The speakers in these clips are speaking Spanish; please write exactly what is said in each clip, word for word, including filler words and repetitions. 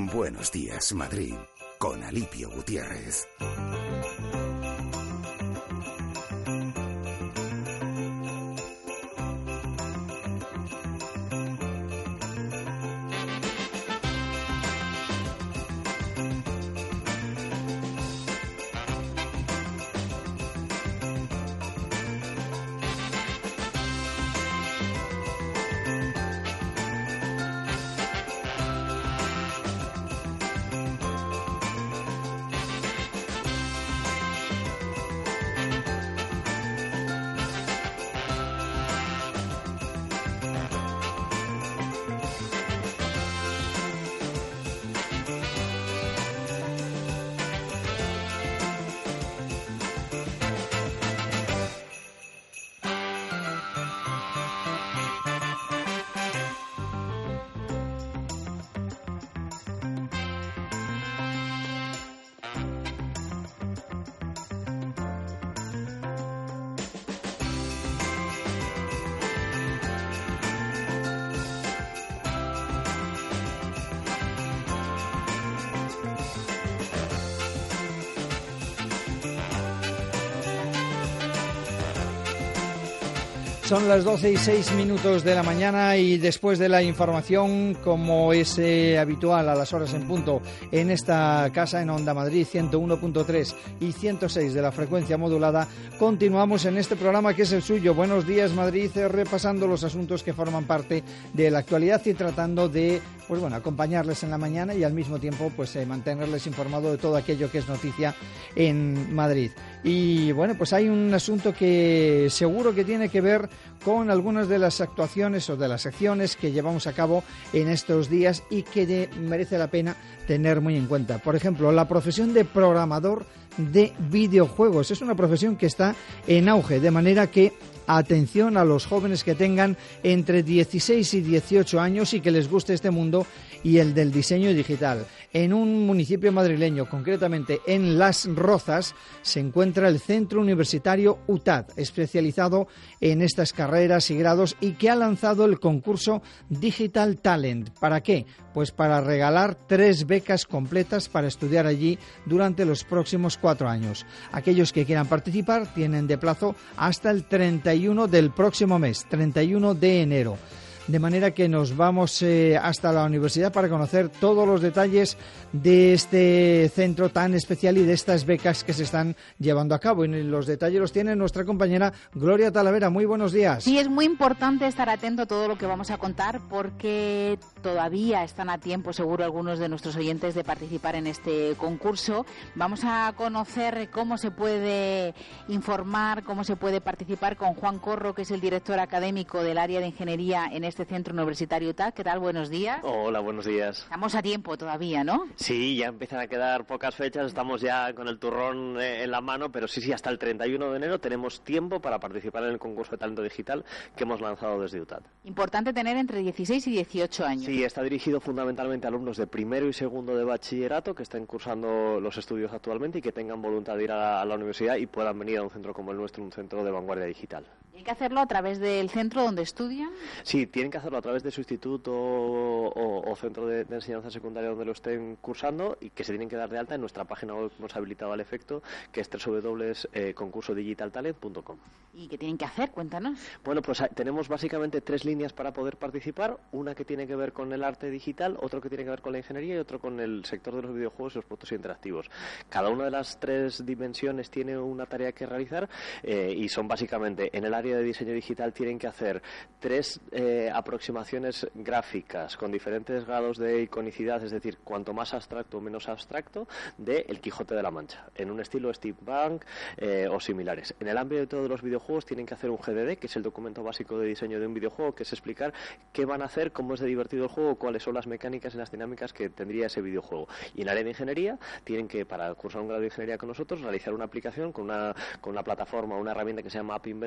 Buenos días, Madrid, con Alipio Gutiérrez. Son las doce y seis minutos de la mañana y después de la información, como es eh, habitual a las horas en punto en esta casa en Onda Madrid ciento uno punto tres y ciento seis de la frecuencia modulada, continuamos en este programa que es el suyo. Buenos días, Madrid, eh, repasando los asuntos que forman parte de la actualidad y tratando de, pues bueno, acompañarles en la mañana y al mismo tiempo pues eh, mantenerles informados de todo aquello que es noticia en Madrid. Y bueno, pues hay un asunto que seguro que tiene que ver con algunas de las actuaciones o de las acciones que llevamos a cabo en estos días y que merece la pena tener muy en cuenta. Por ejemplo, la profesión de programador de videojuegos es una profesión que está en auge, de manera que atención a los jóvenes que tengan entre dieciséis y dieciocho años y que les guste este mundo y el del diseño digital. En un municipio madrileño, concretamente en Las Rozas, se encuentra el Centro Universitario U T A D, especializado en estas carreras y grados y que ha lanzado el concurso Digital Talent. ¿Para qué? Pues para regalar tres becas completas para estudiar allí durante los próximos cuatro años. Aquellos que quieran participar tienen de plazo hasta el treinta y uno del próximo mes, treinta y uno de enero. De manera que nos vamos eh, hasta la universidad para conocer todos los detalles de este centro tan especial y de estas becas que se están llevando a cabo. Y los detalles los tiene nuestra compañera Gloria Talavera. Muy buenos días. Sí, es muy importante estar atento a todo lo que vamos a contar porque todavía están a tiempo, seguro, algunos de nuestros oyentes de participar en este concurso. Vamos a conocer cómo se puede informar, cómo se puede participar con Juan Corro, que es el director académico del área de ingeniería en este Centro Universitario U T A D. ¿Qué tal? Buenos días. Hola, buenos días. Estamos a tiempo todavía, ¿no? Sí, ya empiezan a quedar pocas fechas, estamos ya con el turrón eh, en la mano, pero sí, sí, hasta el treinta y uno de enero tenemos tiempo para participar en el concurso de talento digital que hemos lanzado desde U T A D. Importante tener entre dieciséis y dieciocho años. Sí, está dirigido fundamentalmente a alumnos de primero y segundo de bachillerato que estén cursando los estudios actualmente y que tengan voluntad de ir a la, a la universidad y puedan venir a un centro como el nuestro, un centro de vanguardia digital. ¿Hay que hacerlo a través del centro donde estudian? Sí, tienen que hacerlo a través de su instituto o, o, o centro de, de enseñanza secundaria donde lo estén cursando y que se tienen que dar de alta en nuestra página web que hemos habilitado al efecto, que es doble u doble u doble u punto concurso digital talent punto com. ¿Y qué tienen que hacer? Cuéntanos. Bueno, pues tenemos básicamente tres líneas para poder participar. Una que tiene que ver con el arte digital, otro que tiene que ver con la ingeniería y otro con el sector de los videojuegos y los productos interactivos. Cada una de las tres dimensiones tiene una tarea que realizar eh, y son básicamente en el área de diseño digital tienen que hacer tres eh, aproximaciones gráficas con diferentes grados de iconicidad, es decir, cuanto más abstracto o menos abstracto, de El Quijote de la Mancha, en un estilo steampunk eh, o similares. En el ámbito de los videojuegos tienen que hacer un G D D, que es el documento básico de diseño de un videojuego, que es explicar qué van a hacer, cómo es de divertido el juego, cuáles son las mecánicas y las dinámicas que tendría ese videojuego. Y en el área de ingeniería tienen que, para cursar un grado de ingeniería con nosotros, realizar una aplicación con una, con una plataforma, una herramienta que se llama App Inventor, que les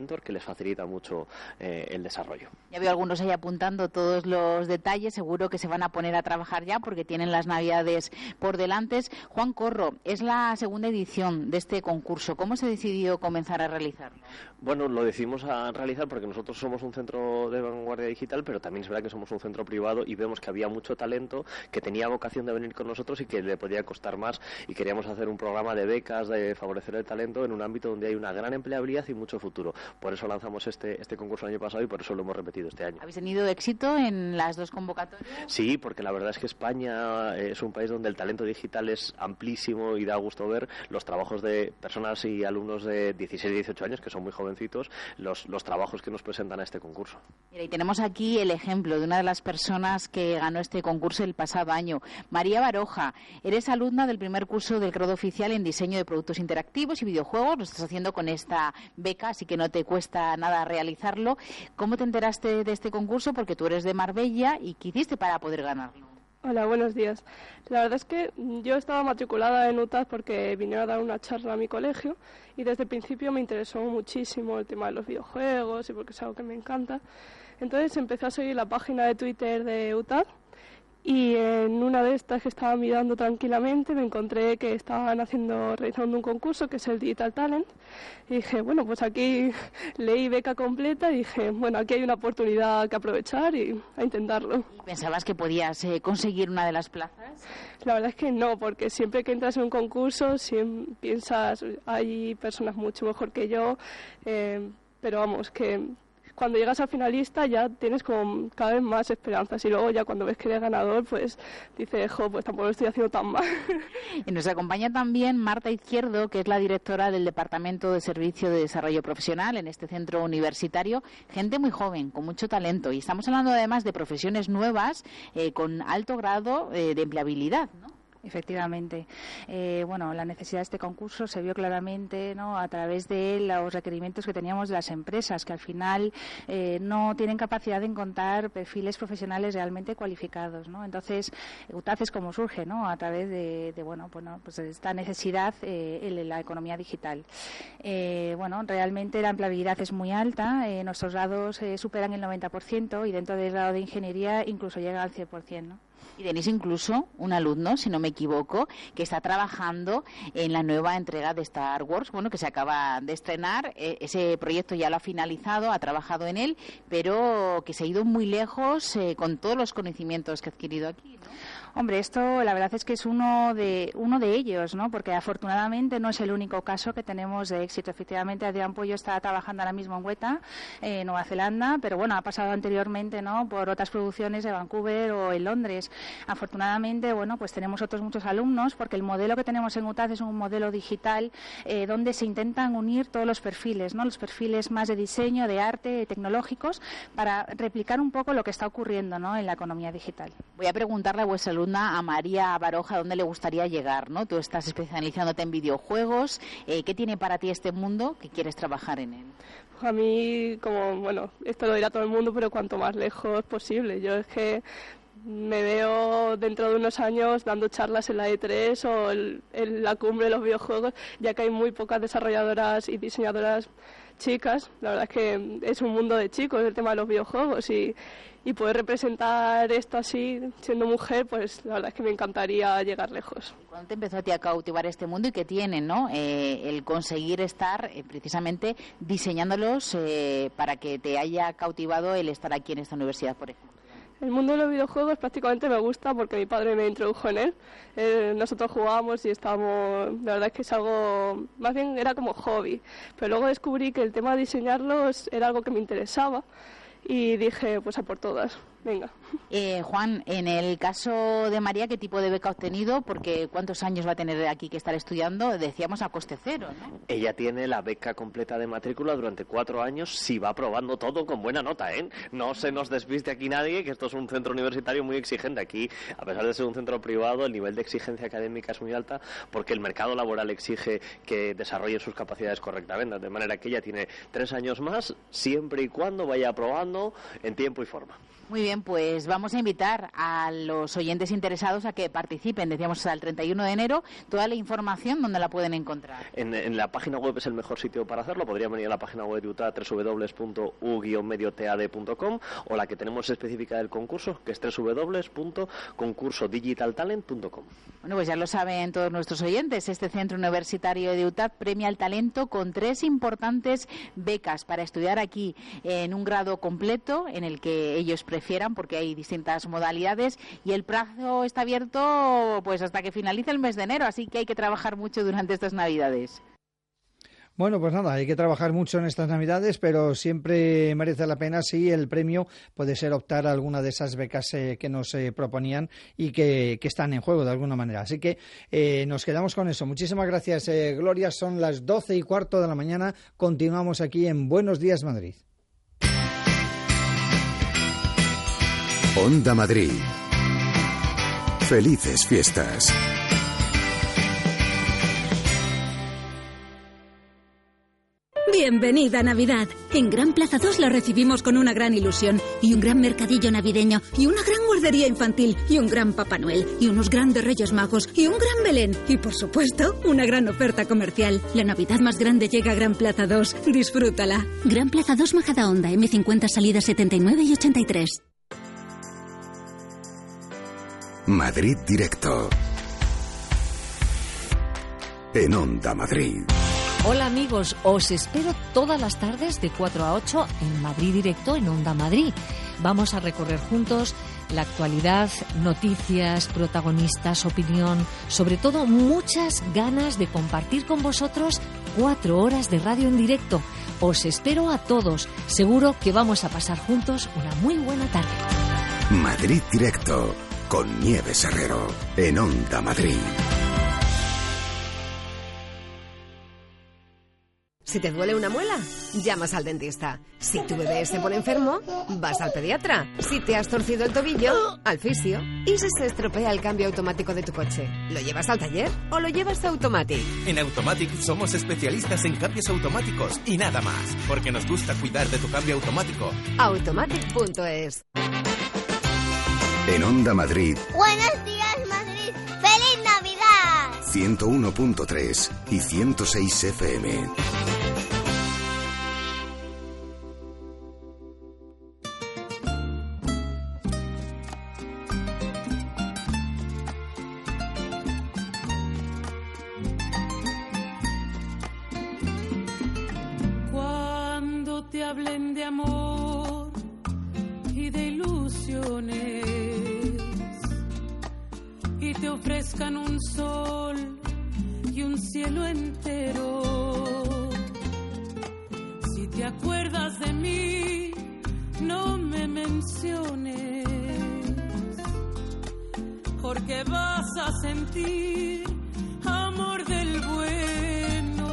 facilita mucho eh, el desarrollo. Ya veo algunos ahí apuntando todos los detalles, seguro que se van a poner a trabajar ya porque tienen las Navidades por delante. Juan Corro, es la segunda edición de este concurso. ¿Cómo se decidió comenzar a realizarlo? Bueno, lo decidimos a realizar porque nosotros somos un centro de vanguardia digital, pero también es verdad que somos un centro privado y vemos que había mucho talento que tenía vocación de venir con nosotros y que le podía costar más, y queríamos hacer un programa de becas, de favorecer el talento en un ámbito donde hay una gran empleabilidad y mucho futuro. Por eso lanzamos este, este concurso el año pasado y por eso lo hemos repetido este año. ¿Habéis tenido éxito en las dos convocatorias? Sí, porque la verdad es que España es un país donde el talento digital es amplísimo y da gusto ver los trabajos de personas y alumnos de dieciséis y dieciocho años, que son muy jovencitos, los, los trabajos que nos presentan a este concurso. Mira, y tenemos aquí el ejemplo de una de las personas que ganó este concurso el pasado año, María Baroja. Eres alumna del primer curso del grado oficial en diseño de productos interactivos y videojuegos. Lo estás haciendo con esta beca, así que no te cuesta nada realizarlo. ¿Cómo te enteraste de este concurso? Porque tú eres de Marbella, ¿y qué hiciste para poder ganarlo? Hola, buenos días. La verdad es que yo estaba matriculada en U T A D porque vinieron a dar una charla a mi colegio y desde el principio me interesó muchísimo el tema de los videojuegos y porque es algo que me encanta. Entonces empecé a seguir la página de Twitter de U T A D y en una de estas que estaba mirando tranquilamente me encontré que estaban haciendo realizando un concurso que es el Digital Talent y dije, bueno, pues aquí leí beca completa y dije, bueno, aquí hay una oportunidad que aprovechar y a intentarlo. ¿Pensabas que podías eh, conseguir una de las plazas? La verdad es que no, porque siempre que entras en un concurso siempre piensas, hay personas mucho mejor que yo, eh, pero vamos, que cuando llegas a finalista ya tienes como cada vez más esperanzas y luego ya cuando ves que eres ganador pues dices, jo, pues tampoco lo estoy haciendo tan mal. Y nos acompaña también Marta Izquierdo, que es la directora del Departamento de Servicio de Desarrollo Profesional en este centro universitario. Gente muy joven, con mucho talento, y estamos hablando además de profesiones nuevas eh, con alto grado eh, de empleabilidad, ¿no? Efectivamente. Eh, bueno, la necesidad de este concurso se vio claramente, ¿no?, a través de los requerimientos que teníamos de las empresas, que al final eh, no tienen capacidad de encontrar perfiles profesionales realmente cualificados, ¿no? Entonces, U T A D es como surge, ¿no?, a través de, de bueno, bueno, pues de esta necesidad eh, en la economía digital. Eh, bueno, realmente la empleabilidad es muy alta, eh, nuestros grados eh, superan el noventa por ciento y dentro del grado de ingeniería incluso llega al cien por ciento, ¿no? Y tenéis incluso un alumno, si no me equivoco, que está trabajando en la nueva entrega de Star Wars, bueno, que se acaba de estrenar. Eh, ese proyecto ya lo ha finalizado, ha trabajado en él, pero que se ha ido muy lejos eh, con todos los conocimientos que ha adquirido aquí, ¿no? Hombre, esto la verdad es que es uno de uno de ellos, ¿no? Porque afortunadamente no es el único caso que tenemos de éxito. Efectivamente, Adrián Pollo está trabajando ahora mismo en Weta, eh, Nueva Zelanda, pero bueno, ha pasado anteriormente, ¿no?, por otras producciones de Vancouver o en Londres. Afortunadamente, bueno, pues tenemos otros muchos alumnos, porque el modelo que tenemos en U T A D es un modelo digital eh, donde se intentan unir todos los perfiles, ¿no?, los perfiles más de diseño, de arte, tecnológicos, para replicar un poco lo que está ocurriendo, ¿no?, en la economía digital. Voy a preguntarle a vuestra alumna, a María Baroja, dónde le gustaría llegar, ¿no? Tú estás especializándote en videojuegos. Eh, ¿Qué tiene para ti este mundo que quieres trabajar en él? A mí, como, bueno, esto lo dirá todo el mundo, pero cuanto más lejos posible. Yo es que me veo dentro de unos años dando charlas en la E tres o el, en la cumbre de los videojuegos, ya que hay muy pocas desarrolladoras y diseñadoras chicas. La verdad es que es un mundo de chicos el tema de los videojuegos y, y poder representar esto así, siendo mujer, pues la verdad es que me encantaría llegar lejos. ¿Cuándo te empezó a ti a cautivar este mundo y qué tiene, ¿no?, eh, el conseguir estar eh, precisamente diseñándolos eh, para que te haya cautivado el estar aquí en esta universidad, por ejemplo? El mundo de los videojuegos prácticamente me gusta porque mi padre me introdujo en él. Eh, nosotros jugábamos y estábamos... La verdad es que es algo... Más bien era como hobby. Pero luego descubrí que el tema de diseñarlos era algo que me interesaba y dije, pues a por todas. Venga. Eh, Juan, en el caso de María, ¿qué tipo de beca ha obtenido? Porque ¿cuántos años va a tener aquí que estar estudiando? Decíamos a coste cero, ¿no? Ella tiene la beca completa de matrícula durante cuatro años si va aprobando todo con buena nota, ¿eh? No se nos despiste aquí nadie, que esto es un centro universitario muy exigente. Aquí, a pesar de ser un centro privado, el nivel de exigencia académica es muy alta porque el mercado laboral exige que desarrolle sus capacidades correctamente. De manera que ella tiene tres años más, siempre y cuando vaya aprobando en tiempo y forma. Muy bien, pues vamos a invitar a los oyentes interesados a que participen. Decíamos al treinta y uno de enero. Toda la información, ¿dónde la pueden encontrar? En, en la página web es el mejor sitio para hacerlo. Podrían venir a la página web de U T A, doble u doble u doble u punto u guion medio t a d punto com, o la que tenemos específica del concurso, que es doble u doble u doble u punto concurso digital talent punto com. Bueno, pues ya lo saben todos nuestros oyentes. Este Centro Universitario de U T A D premia el talento con tres importantes becas para estudiar aquí en un grado completo en el que ellos prefieran, porque hay distintas modalidades, y el plazo está abierto pues hasta que finalice el mes de enero, así que hay que trabajar mucho durante estas Navidades. Bueno, pues nada, hay que trabajar mucho en estas Navidades, pero siempre merece la pena si el premio puede ser optar a alguna de esas becas eh, que nos eh, proponían y que, que están en juego de alguna manera. Así que eh, nos quedamos con eso. Muchísimas gracias, eh, Gloria. Son las doce y cuarto de la mañana. Continuamos aquí en Buenos Días, Madrid. Onda Madrid. Felices fiestas. Bienvenida Navidad. En Gran Plaza dos la recibimos con una gran ilusión y un gran mercadillo navideño y una gran guardería infantil y un gran Papá Noel y unos grandes Reyes Magos y un gran Belén y, por supuesto, una gran oferta comercial. La Navidad más grande llega a Gran Plaza dos. Disfrútala. Gran Plaza dos, Majadahonda, eme cincuenta, salida setenta y nueve y ochenta y tres. Madrid Directo. En Onda Madrid. Hola amigos, os espero todas las tardes de cuatro a ocho en Madrid Directo en Onda Madrid. Vamos a recorrer juntos la actualidad, noticias, protagonistas, opinión, sobre todo muchas ganas de compartir con vosotros cuatro horas de radio en directo. Os espero a todos, seguro que vamos a pasar juntos una muy buena tarde. Madrid Directo con Nieves Herrero en Onda Madrid. Si te duele una muela, llamas al dentista. Si tu bebé se pone enfermo, vas al pediatra. Si te has torcido el tobillo, al fisio. Y si se estropea el cambio automático de tu coche, ¿lo llevas al taller o lo llevas a Automatic? En Automatic somos especialistas en cambios automáticos y nada más, porque nos gusta cuidar de tu cambio automático. Automatic punto es. En Onda Madrid. Buenos días, Madrid. ¡Feliz Navidad! ciento uno punto tres y ciento seis F M. Cuando te hablen de amor y de ilusiones y te ofrezcan un sol y un cielo entero, si te acuerdas de mí, no me menciones, porque vas a sentir amor del bueno.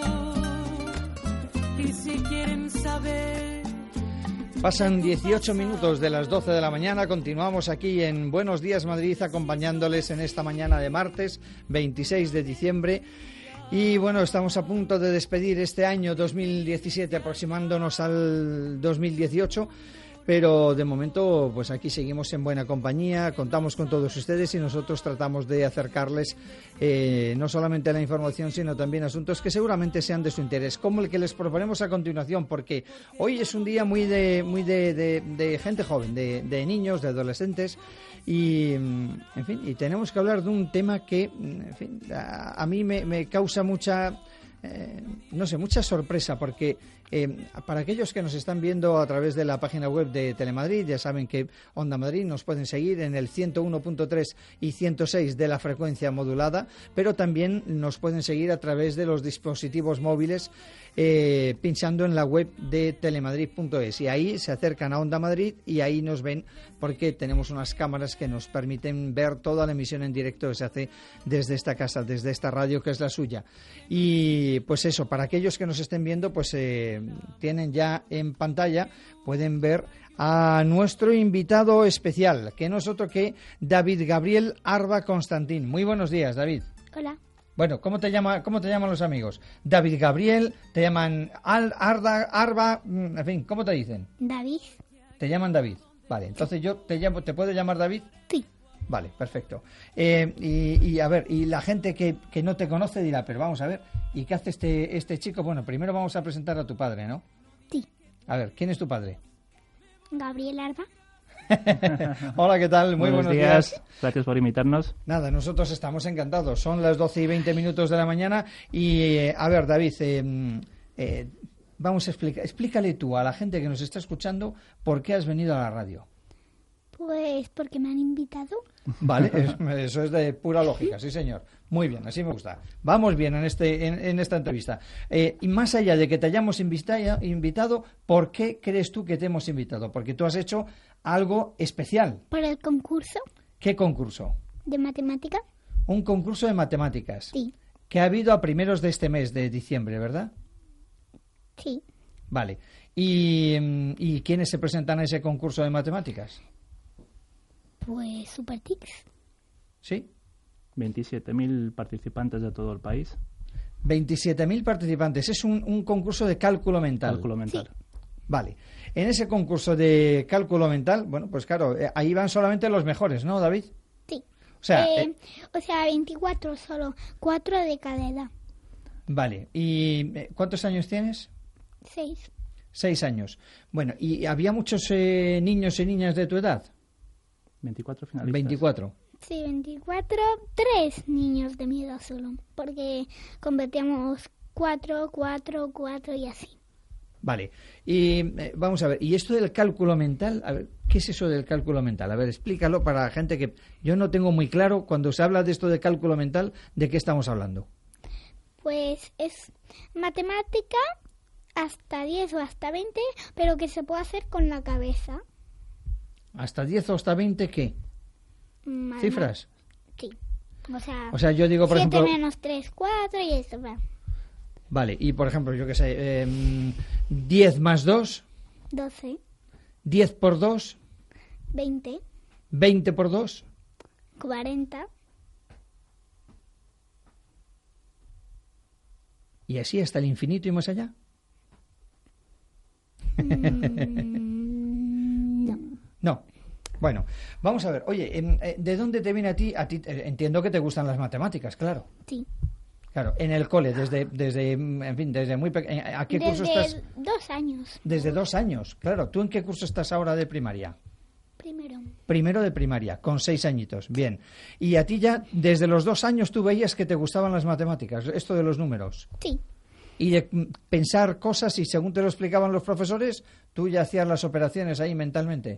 Y si quieren saber... Pasan dieciocho minutos de las doce de la mañana, continuamos aquí en Buenos Días Madrid acompañándoles en esta mañana de martes veintiséis de diciembre y bueno, estamos a punto de despedir este año dos mil diecisiete aproximándonos al dos mil dieciocho, pero de momento pues aquí seguimos en buena compañía, contamos con todos ustedes y nosotros tratamos de acercarles eh, no solamente la información sino también asuntos que seguramente sean de su interés, como el que les proponemos a continuación, porque hoy es un día muy de muy de, de, de gente joven, de, de niños, de adolescentes y en fin, y tenemos que hablar de un tema que en fin, a, a mí me, me causa mucha eh, no sé, mucha sorpresa porque Eh, para aquellos que nos están viendo a través de la página web de Telemadrid, ya saben que Onda Madrid nos pueden seguir en el ciento uno punto tres y ciento seis de la frecuencia modulada, pero también nos pueden seguir a través de los dispositivos móviles eh, pinchando en la web de telemadrid punto es y ahí se acercan a Onda Madrid y ahí nos ven porque tenemos unas cámaras que nos permiten ver toda la emisión en directo que se hace desde esta casa, desde esta radio que es la suya. Y pues eso, para aquellos que nos estén viendo, pues eh, tienen ya en pantalla, pueden ver a nuestro invitado especial, que no es otro que David Gabriel Arba Constantín. Muy buenos días, David. Hola. Bueno, ¿cómo te llama, cómo te llaman los amigos? David Gabriel, te llaman Al, Arda, Arba, en fin, ¿cómo te dicen? David. Te llaman David. Vale, entonces yo te llamo, ¿te puedo llamar David? Sí. Vale, perfecto. Eh, y, y a ver, y la gente que, que no te conoce dirá, pero vamos a ver, ¿y qué hace este, este chico? Bueno, primero vamos a presentar a tu padre, ¿no? Sí. A ver, ¿quién es tu padre? Gabriel Arba. Hola, ¿qué tal? Muy buenos, buenos días. días. Gracias por invitarnos. Nada, nosotros estamos encantados. Son las doce y veinte minutos de la mañana y, eh, a ver, David, eh, eh, vamos a explicar, explícale tú a la gente que nos está escuchando por qué has venido a la radio. Pues porque me han invitado. Vale, eso es de pura lógica, sí señor. Muy bien, así me gusta. Vamos bien en este en, en esta entrevista. Eh, y más allá de que te hayamos invita- invitado, ¿por qué crees tú que te hemos invitado? Porque tú has hecho algo especial. ¿Por el concurso? ¿Qué concurso? ¿De matemáticas? Un concurso de matemáticas. Sí. Que ha habido a primeros de este mes de diciembre, ¿verdad? Sí. Vale. ¿Y, y quiénes se presentan a ese concurso de matemáticas? Pues Supertix. ¿Sí? veintisiete mil participantes de todo el país. veintisiete mil participantes. Es un, un concurso de cálculo mental. Cálculo mental. Sí. Vale. En ese concurso de cálculo mental, bueno, pues claro, eh, ahí van solamente los mejores, ¿no, David? Sí. O sea, eh, eh, o sea, veinticuatro solo, cuatro de cada edad. Vale. ¿Y eh, cuántos años tienes? Seis. Seis años. Bueno, ¿y había muchos eh, niños y niñas de tu edad? veinticuatro finalistas. veinticuatro. Sí, veinticuatro, tres niños de mi edad solo, porque convertíamos cuatro, cuatro, cuatro y así. Vale, y eh, vamos a ver, ¿y esto del cálculo mental? A ver, ¿qué es eso del cálculo mental? A ver, explícalo para la gente que yo no tengo muy claro cuando se habla de esto de cálculo mental, ¿de qué estamos hablando? Pues es matemática hasta diez o hasta veinte, pero que se puede hacer con la cabeza. ¿Hasta diez o hasta veinte qué? Madre ¿Cifras? Sí. O sea, o sea, yo digo, por siete ejemplo... menos tres, cuatro y eso va. Vale, y por ejemplo, yo qué sé, eh, diez más dos... doce. diez por dos... veinte. veinte por dos... cuarenta. ¿Y así hasta el infinito y más allá? Mm, no. No. Bueno, vamos a ver. Oye, ¿de dónde te viene a ti? A ti entiendo que te gustan las matemáticas, claro. Sí. Claro, en el cole, desde, desde en fin, desde muy pequeño. ¿A qué desde curso estás? Desde dos años. Desde dos años, claro. ¿Tú en qué curso estás ahora de primaria? Primero. Primero de primaria, con seis añitos. Bien. Y a ti ya, desde los dos años, tú veías que te gustaban las matemáticas, esto de los números. Sí. Y de pensar cosas y según te lo explicaban los profesores, tú ya hacías las operaciones ahí mentalmente.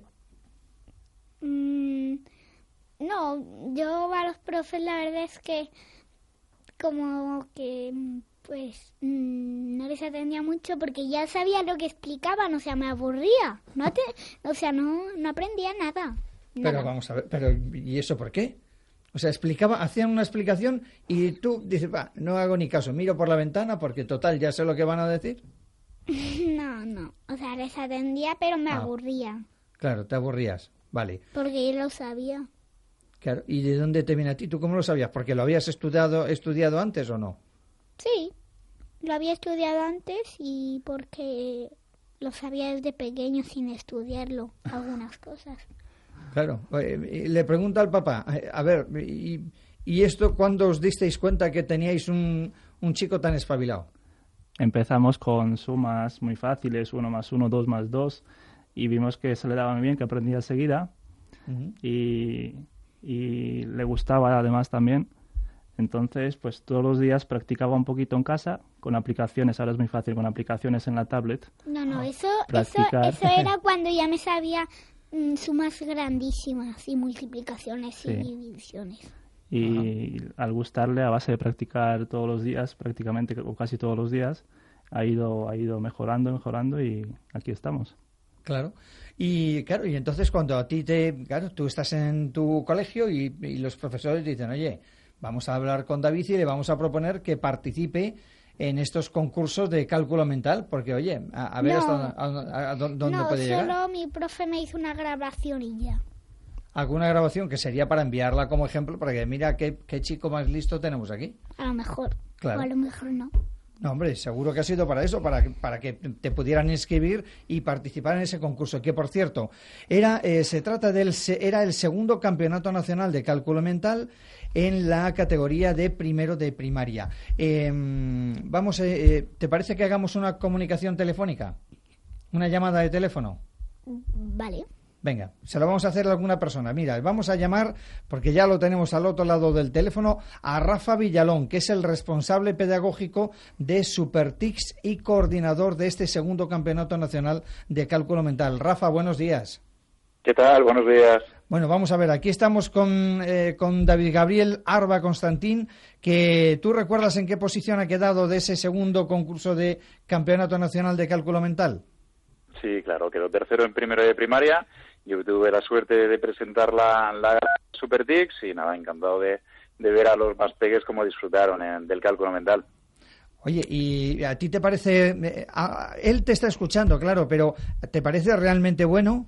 Mm, no, yo a los profes la verdad es que como que pues mmm, no les atendía mucho porque ya sabía lo que explicaban, o sea, me aburría. No te, o sea, no, no aprendía nada. Pero nada. vamos a ver, pero ¿y eso por qué? O sea, explicaba, hacían una explicación y tú dices, va, no hago ni caso, miro por la ventana porque total ya sé lo que van a decir. No, no, o sea, les atendía pero me Ah. aburría. Claro, te aburrías, vale. Porque yo lo sabía. Claro, ¿y de dónde te viene a ti? ¿Tú cómo lo sabías? ¿Porque lo habías estudiado, estudiado antes o no? Sí, lo había estudiado antes y porque lo sabía desde pequeño sin estudiarlo, algunas cosas. Claro, eh, le pregunta al papá, eh, a ver, ¿y, y esto cuándo os disteis cuenta que teníais un, un chico tan espabilado? Empezamos con sumas muy fáciles, uno más uno, dos más dos, y vimos que se le daba muy bien, que aprendía enseguida, uh-huh. y, y le gustaba además también. Entonces, pues todos los días practicaba un poquito en casa con aplicaciones. Ahora es muy fácil con aplicaciones en la tablet. No, no, eso, eso, Practicar. eso era cuando ya me sabía mm, sumas grandísimas y multiplicaciones Sí. y divisiones. Y Ajá. al gustarle, a base de practicar todos los días, prácticamente o casi todos los días, ha ido, ha ido mejorando, mejorando y aquí estamos. Claro. Y claro, y entonces cuando a ti te, claro, tú estás en tu colegio y, y los profesores dicen, oye, vamos a hablar con David y le vamos a proponer que participe en estos concursos de cálculo mental, porque oye, a, a ver No. hasta dónde, a, a dónde no, puede llegar. solo mi profe me hizo una grabación y ya. Alguna grabación que sería para enviarla como ejemplo, para que mira qué, qué chico más listo tenemos aquí. A lo mejor. Claro. O a lo mejor no. No, hombre, seguro que ha sido para eso, para que, para que te pudieran inscribir y participar en ese concurso. Que, por cierto, era eh, se trata del era el segundo campeonato nacional de cálculo mental en la categoría de primero de primaria. Eh, vamos, eh, ¿te parece que hagamos una comunicación telefónica? ¿Una llamada de teléfono? Vale. Venga, se lo vamos a hacer a alguna persona. Mira, vamos a llamar, porque ya lo tenemos al otro lado del teléfono, a Rafa Villalón, que es el responsable pedagógico de SuperTICS y coordinador de este segundo campeonato nacional de cálculo mental. Rafa, buenos días. ¿Qué tal? Buenos días. Bueno, vamos a ver, aquí estamos con, eh, con David Gabriel Arba Constantín, que tú recuerdas en qué posición ha quedado de ese segundo concurso de campeonato nacional de cálculo mental. Sí, claro, quedó tercero en primero de primaria. Yo tuve la suerte de presentar la, la SuperTICS y nada, encantado de, de ver a los más peques cómo disfrutaron en, del cálculo mental. Oye, ¿y a ti te parece, a, él te está escuchando, claro, pero ¿te parece realmente bueno?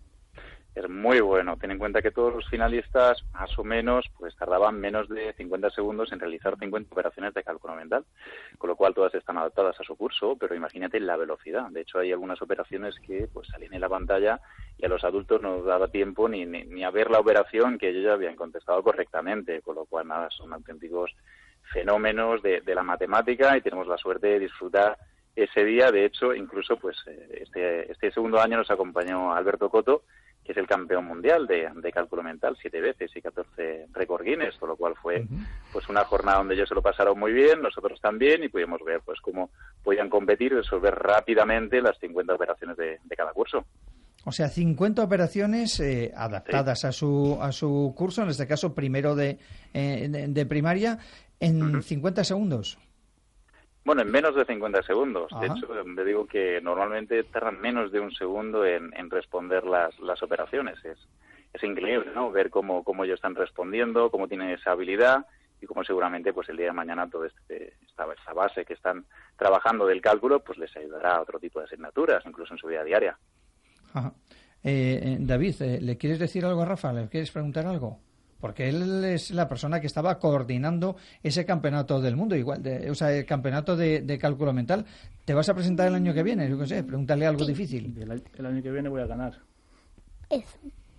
Es muy bueno. Ten en cuenta que todos los finalistas, más o menos, pues tardaban menos de cincuenta segundos en realizar cincuenta operaciones de cálculo mental, con lo cual todas están adaptadas a su curso, pero imagínate la velocidad. De hecho, hay algunas operaciones que pues salen en la pantalla y a los adultos no nos daba tiempo ni, ni, ni a ver la operación que ellos ya habían contestado correctamente, con lo cual, nada, son auténticos fenómenos de, de la matemática y tenemos la suerte de disfrutar ese día. De hecho, incluso, pues este, este segundo año nos acompañó Alberto Coto, que es el campeón mundial de, de cálculo mental, siete veces y catorce récord Guinness, con lo cual fue uh-huh. pues una jornada donde ellos se lo pasaron muy bien, nosotros también, y pudimos ver pues cómo podían competir y resolver rápidamente las cincuenta operaciones de, de cada curso. O sea, cincuenta operaciones eh, adaptadas sí. a su a su curso, en este caso primero de, eh, de, de primaria, en uh-huh. cincuenta segundos. Bueno, en menos de cincuenta segundos. Ajá. De hecho, te digo que normalmente tardan menos de un segundo en, en responder las, las operaciones. Es, es increíble, ¿no? Ver cómo, cómo ellos están respondiendo, cómo tienen esa habilidad y cómo seguramente pues el día de mañana toda este, esta, esta base que están trabajando del cálculo pues les ayudará a otro tipo de asignaturas, incluso en su vida diaria. Ajá. Eh, eh, David, eh, ¿le quieres decir algo a Rafa? ¿Le quieres preguntar algo? Porque él es la persona que estaba coordinando ese campeonato del mundo, igual, de, o sea, el campeonato de, de cálculo mental. ¿Te vas a presentar el año que viene? Yo qué sé, pregúntale algo difícil. El, el año que viene voy a ganar. Eso.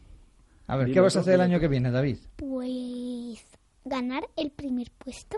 A ver, ¿qué vas a hacer el año que viene, David? Pues ganar el primer puesto.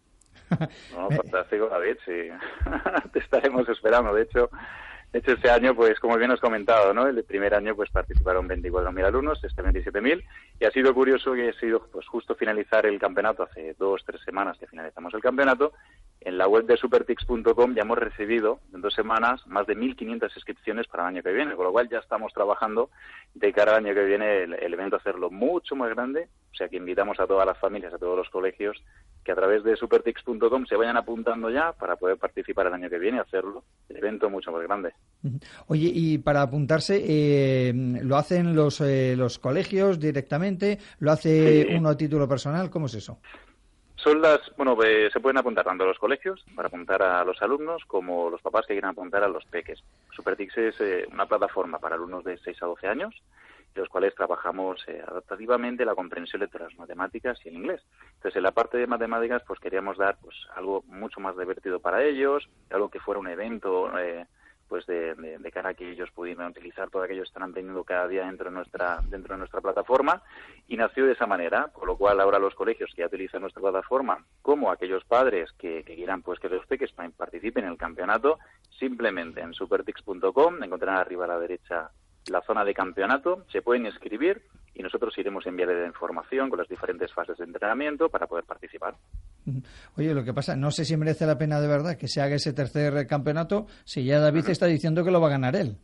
No, fantástico, David, sí. Te estaremos esperando. De hecho, de hecho, este año, pues como bien os he comentado, ¿no? El primer año pues participaron veinticuatro mil alumnos, este veintisiete mil, y ha sido curioso que ha sido pues justo finalizar el campeonato hace dos, tres semanas que finalizamos el campeonato. En la web de supertix punto com ya hemos recibido en dos semanas más de mil quinientas inscripciones para el año que viene, con lo cual ya estamos trabajando de cara al año que viene el, el evento a hacerlo mucho más grande. O sea que invitamos a todas las familias, a todos los colegios, que a través de supertix punto com se vayan apuntando ya para poder participar el año que viene y hacerlo el evento mucho más grande. Oye, y para apuntarse, eh, ¿lo hacen los, eh, los colegios directamente? ¿Lo hace sí. uno a título personal? ¿Cómo es eso? Son las, bueno, eh, se pueden apuntar tanto los colegios para apuntar a los alumnos como los papás que quieran apuntar a los peques. SuperTICS es eh, una plataforma para alumnos de seis a doce años, en los cuales trabajamos eh, adaptativamente la comprensión lectora, las matemáticas y el inglés. Entonces, en la parte de matemáticas, pues queríamos dar pues algo mucho más divertido para ellos, algo que fuera un evento eh, pues de, de, de cara a que ellos pudieran utilizar todo aquello que están aprendiendo cada día dentro de nuestra dentro de nuestra plataforma, y nació de esa manera, con lo cual ahora los colegios que ya utilizan nuestra plataforma, como aquellos padres que, que quieran pues que los peques participen en el campeonato, simplemente en supertix punto com encontrarán arriba a la derecha la zona de campeonato, se pueden inscribir y nosotros iremos a enviarles la información con las diferentes fases de entrenamiento para poder participar. Oye, lo que pasa, no sé si merece la pena de verdad que se haga ese tercer campeonato si ya David uh-huh. está diciendo que lo va a ganar él.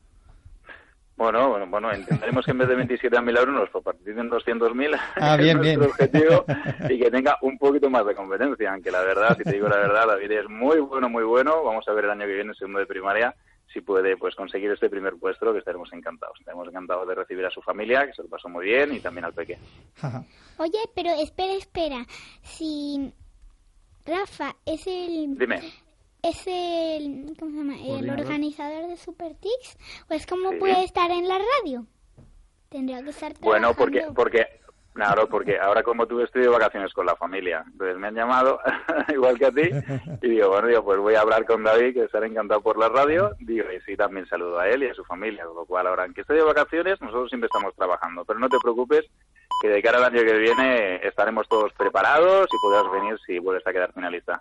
Bueno, bueno, bueno, intentaremos que en vez de veintisiete mil alumnos pues participen doscientos mil, ah, bien, es nuestro bien. objetivo, y que tenga un poquito más de competencia, aunque la verdad, si te digo la verdad, David es muy bueno, muy bueno. Vamos a ver el año que viene, segundo de primaria, si puede pues conseguir este primer puesto, que estaremos encantados. Estaremos encantados de recibir a su familia, que se lo pasó muy bien, y también al peque. Oye, pero espera, espera. Si Rafa es el... Dime. ¿Es el, ¿cómo se llama? el organizador de SuperTICS? ¿O es como sí. puede estar en la radio? Tendría que estar trabajando. Bueno, porque, porque Claro, porque ahora como tú estoy de vacaciones con la familia, entonces me han llamado, igual que a ti, y digo, bueno, digo, pues voy a hablar con David, que estará encantado por la radio, digo, y sí, también saludo a él y a su familia, con lo cual ahora, aunque estoy de vacaciones, nosotros siempre estamos trabajando, pero no te preocupes, que de cara al año que viene estaremos todos preparados y podrás venir si vuelves a quedar finalista.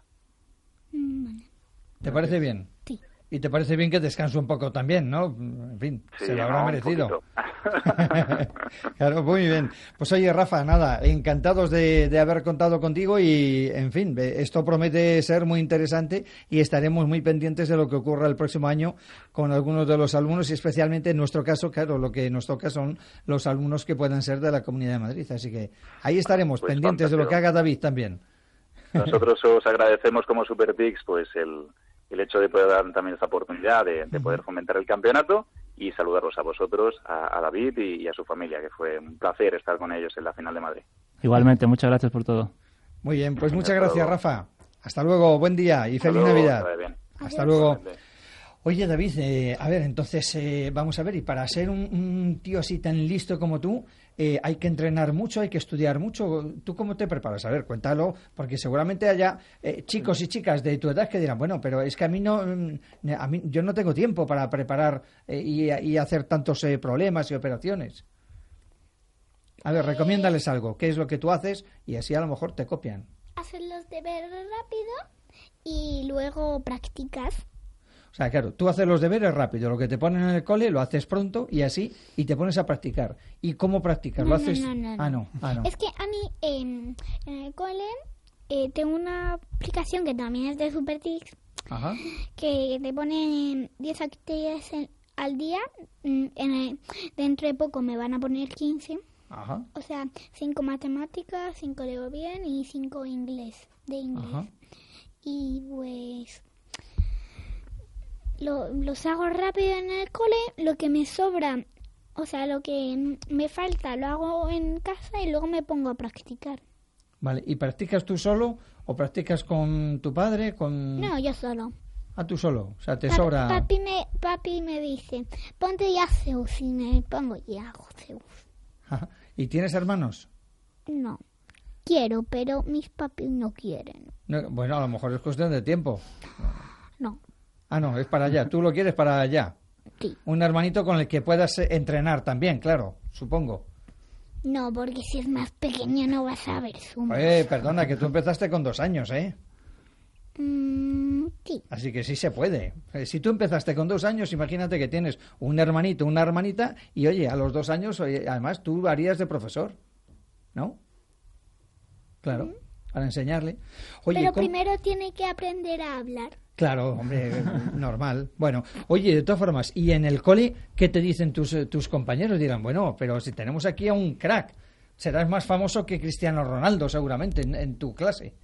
¿Te parece bien? Sí. Y te parece bien que descanse un poco también, ¿no? En fin, Sí, se lo habrá no, un merecido. Claro, muy bien. Pues oye, Rafa, nada, encantados de, de haber contado contigo y, en fin, esto promete ser muy interesante y estaremos muy pendientes de lo que ocurra el próximo año con algunos de los alumnos y especialmente en nuestro caso, claro, lo que nos toca son los alumnos que puedan ser de la Comunidad de Madrid. Así que ahí estaremos Pues pendientes de lo que haga David también. Nosotros os agradecemos como Superpix pues el, el hecho de poder dar también esta oportunidad de, de poder fomentar el campeonato y saludaros a vosotros, a, a David y, y a su familia, que fue un placer estar con ellos en la final de Madrid. Igualmente, muchas gracias por todo. Muy bien, pues muchas Hasta gracias, luego. Rafa. Hasta luego, buen día y Hasta feliz luego, Navidad. que vaya bien. Hasta luego. Oye, David, eh, a ver, entonces, eh, vamos a ver, y para ser un, un tío así tan listo como tú, eh, hay que entrenar mucho, hay que estudiar mucho. ¿Tú cómo te preparas? A ver, cuéntalo, porque seguramente haya eh, chicos y chicas de tu edad que dirán, bueno, pero es que a mí no, a mí, yo no tengo tiempo para preparar eh, y, y hacer tantos eh, problemas y operaciones. A ver, recomiéndales algo, qué es lo que tú haces y así a lo mejor te copian. Hacer los deberes rápido y luego practicas. O sea, claro, tú haces los deberes rápido, lo que te ponen en el cole lo haces pronto y así, y te pones a practicar. ¿Y cómo practicas? No, ¿Lo no, haces? no, no, no. Ah, no, ah, no. Es que a mí eh, en el cole eh, tengo una aplicación que también es de Supertix, Ajá. que te pone diez actividades en- al día. Mm, En el- dentro de poco me van a poner quince. Ajá. O sea, cinco matemáticas, cinco leo bien y cinco inglés, de inglés. Ajá. Y pues lo, los hago rápido en el cole, lo que me sobra, o sea, lo que me falta lo hago en casa y luego me pongo a practicar. Vale, ¿y practicas tú solo o practicas con tu padre? Con... No, yo solo. Ah, tú solo, o sea, te Pa- sobra... Papi me, papi me dice, ponte ya Zeus y me pongo y hago Zeus. Ajá. ¿Y tienes hermanos? No, quiero, pero mis papis no quieren. No, bueno, a lo mejor es cuestión de tiempo. No. Ah, no, es para allá. Tú lo quieres para allá. Sí. Un hermanito con el que puedas eh, entrenar también, claro, supongo. No, porque si es más pequeño no vas a ver sumas. Eh, perdona, que tú empezaste con dos años, ¿eh? Mm, sí. Así que sí se puede. Eh, Si tú empezaste con dos años, imagínate que tienes un hermanito, una hermanita, y oye, a los dos años, oye, además tú harías de profesor, ¿no? Claro, para enseñarle. Oye, Pero ¿cómo- primero tiene que aprender a hablar. Claro, hombre, normal. Bueno, oye, de todas formas, ¿y en el cole qué te dicen tus, eh, tus compañeros? Dirán, bueno, pero si tenemos aquí a un crack, serás más famoso que Cristiano Ronaldo, seguramente, en, en tu clase.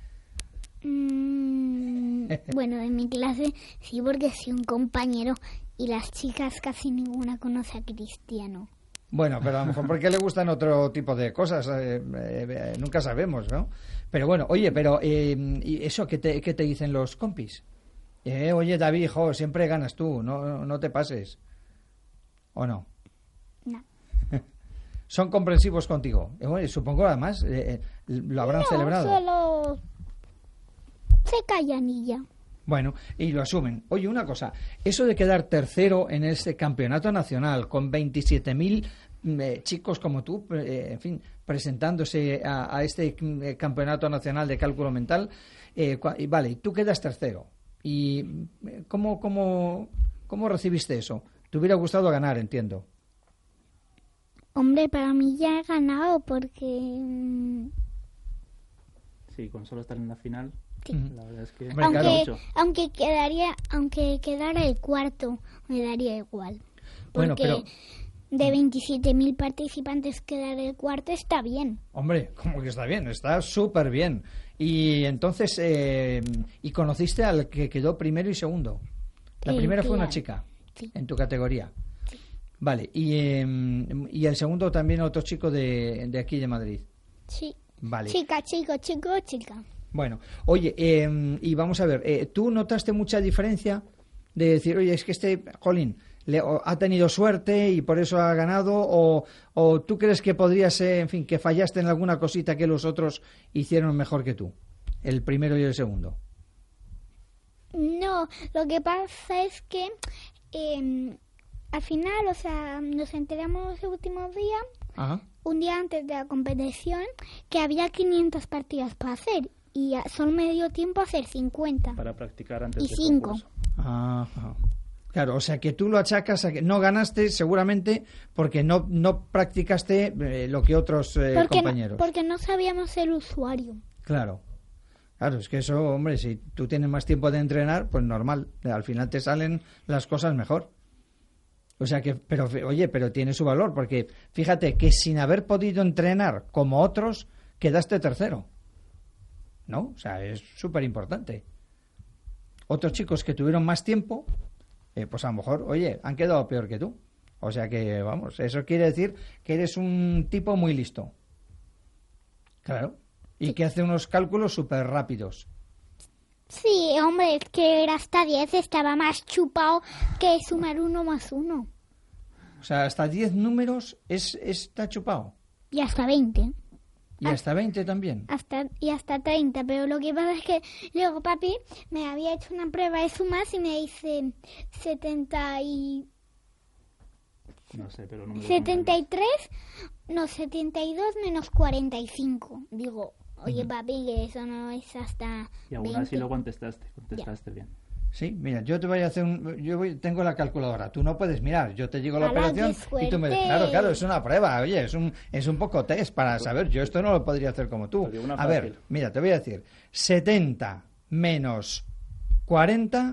Mm, bueno, en mi clase sí, porque soy un compañero y las chicas casi ninguna conoce a Cristiano. Bueno, pero a lo mejor porque le gustan otro tipo de cosas, eh, eh, eh, nunca sabemos, ¿no? Pero bueno, oye, pero eh, ¿y eso qué te, qué te dicen los compis? Eh, oye, David, jo, siempre ganas tú, no, no te pases. ¿O no? No. ¿Son comprensivos contigo? Eh, bueno, supongo, además, eh, eh, lo habrán no, celebrado. solo se callan y ya. Bueno, y lo asumen. Oye, una cosa, eso de quedar tercero en este campeonato nacional con veintisiete mil eh, chicos como tú, eh, en fin, presentándose a, a este eh, campeonato nacional de cálculo mental, eh, cua- y vale, tú quedas tercero. ¿Y eh, cómo, cómo, cómo recibiste eso? ¿Te hubiera gustado ganar, entiendo? Hombre, para mí ya he ganado porque... mm, Sí, con solo estar en la final, la verdad es que... aunque, aunque quedaría, aunque quedara el cuarto, me daría igual. Bueno, Porque pero- de veintisiete mil participantes quedar el cuarto está bien. Hombre, como que está bien, está súper bien. Y entonces, eh, ¿y conociste al que quedó primero y segundo? La Eh, primera fue una claro. chica, Sí. en tu categoría. Vale, y, eh, y el segundo también otro chico de, de aquí de Madrid. Sí. Vale. Chica, chico, chico, chica. Bueno, oye, eh, y vamos a ver, eh, ¿tú notaste mucha diferencia de decir, oye, es que este, jolín, le, o ha tenido suerte y por eso ha ganado, o, o tú crees que podría ser, en fin, que fallaste en alguna cosita que los otros hicieron mejor que tú, el primero y el segundo? No, lo que pasa es que eh, al final, o sea, nos enteramos el último día, Ajá. un día antes de la competición, que había quinientas partidas para hacer y solo me dio tiempo a hacer cincuenta. Para practicar antes y del cinco. concurso. Ajá. Claro, o sea que tú lo achacas a que no ganaste seguramente porque no, no practicaste eh, lo que otros eh, porque compañeros. No, porque no sabíamos el usuario. Claro. Claro, es que eso, hombre, si tú tienes más tiempo de entrenar, pues normal, al final te salen las cosas mejor. O sea que, pero oye, pero tiene su valor, porque fíjate que sin haber podido entrenar como otros, quedaste tercero. ¿No? O sea, es súper importante. Otros chicos que tuvieron más tiempo, eh, pues a lo mejor, oye, han quedado peor que tú. O sea que, vamos, eso quiere decir que eres un tipo muy listo. Claro. Y que hace unos cálculos súper rápidos. Sí, hombre, es que era hasta diez, estaba más chupado que sumar uno más uno. O sea, hasta diez números es, está chupado. Y hasta veinte. Y hasta veinte también. Hasta, y hasta treinta, pero lo que pasa es que luego papi me había hecho una prueba de sumas y me dice setenta y... No sé, pero no me setenta y tres, no, setenta y dos menos cuarenta y cinco. Digo, oye, papi, que eso no es hasta Y aún veinte. así lo contestaste, contestaste bien. Sí, mira, yo te voy a hacer un... Yo voy, tengo la calculadora, tú no puedes mirar, yo te digo la ¡Hala, operación qué y tú me... suerte! Claro, claro, es una prueba, oye, es un, es un poco test para saber, yo esto no lo podría hacer como tú. Una A fácil. ver, mira, te voy a decir, setenta menos cuarenta...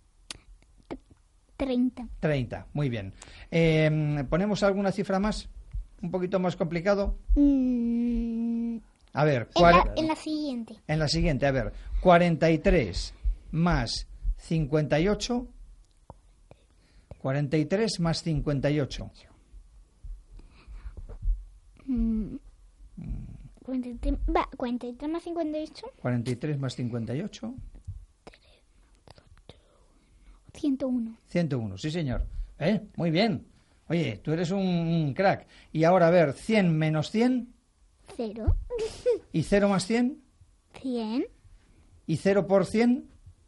treinta. treinta, muy bien. Eh, ¿Ponemos alguna cifra más? ¿Un poquito más complicado? Mm, A ver, en, la, cuare- en la siguiente. en la siguiente, a ver, cuarenta y tres más cincuenta y ocho. cuarenta y tres más cincuenta y ocho. Mm, cuarenta y tres, va, cuarenta y tres más cincuenta y ocho. cuarenta y tres más cincuenta y ocho. ciento uno. ciento uno, sí señor. ¿Eh? Muy bien. Oye, tú eres un, un crack. Y ahora, a ver, cien menos cien. Cero. ¿Y cero más cien? cien. ¿Y cero por cien?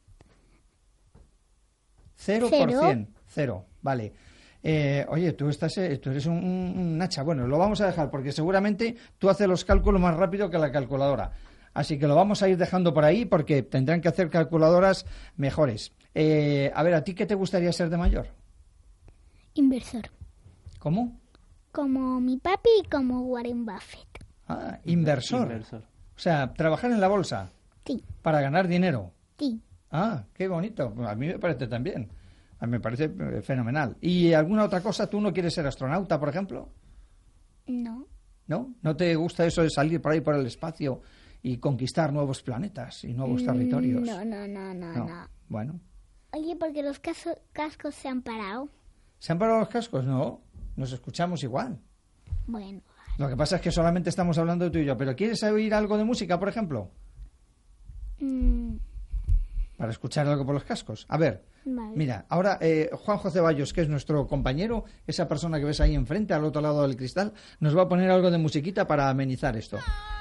cero por Cero. cien. Cero, vale. Eh, oye, tú estás, eh, tú eres un, un, un Nacha. Bueno, lo vamos a dejar porque seguramente tú haces los cálculos más rápido que la calculadora. Así que lo vamos a ir dejando por ahí porque tendrán que hacer calculadoras mejores. Eh, a ver, ¿a ti qué te gustaría ser de mayor? Inversor. ¿Cómo? Como mi papi y como Warren Buffett. Ah, inversor. Inversor. O sea, trabajar en la bolsa. Sí. Para ganar dinero. Sí. Ah, qué bonito. A mí me parece también. A mí me parece eh, fenomenal. ¿Y alguna otra cosa? ¿Tú no quieres ser astronauta, por ejemplo? No. ¿No? ¿No te gusta eso de salir por ahí por el espacio y conquistar nuevos planetas y nuevos territorios? No, no, no, no, No. no. Bueno. Oye, porque los caso- cascos se han parado. ¿Se han parado los cascos? No. Nos escuchamos igual. Bueno. Lo que pasa es que solamente estamos hablando tú y yo. ¿Pero quieres oír algo de música, por ejemplo? Mm, Para escuchar algo por los cascos. A ver, vale. mira, ahora eh, Juanjo Ceballos, que es nuestro compañero, esa persona que ves ahí enfrente, al otro lado del cristal, nos va a poner algo de musiquita para amenizar esto.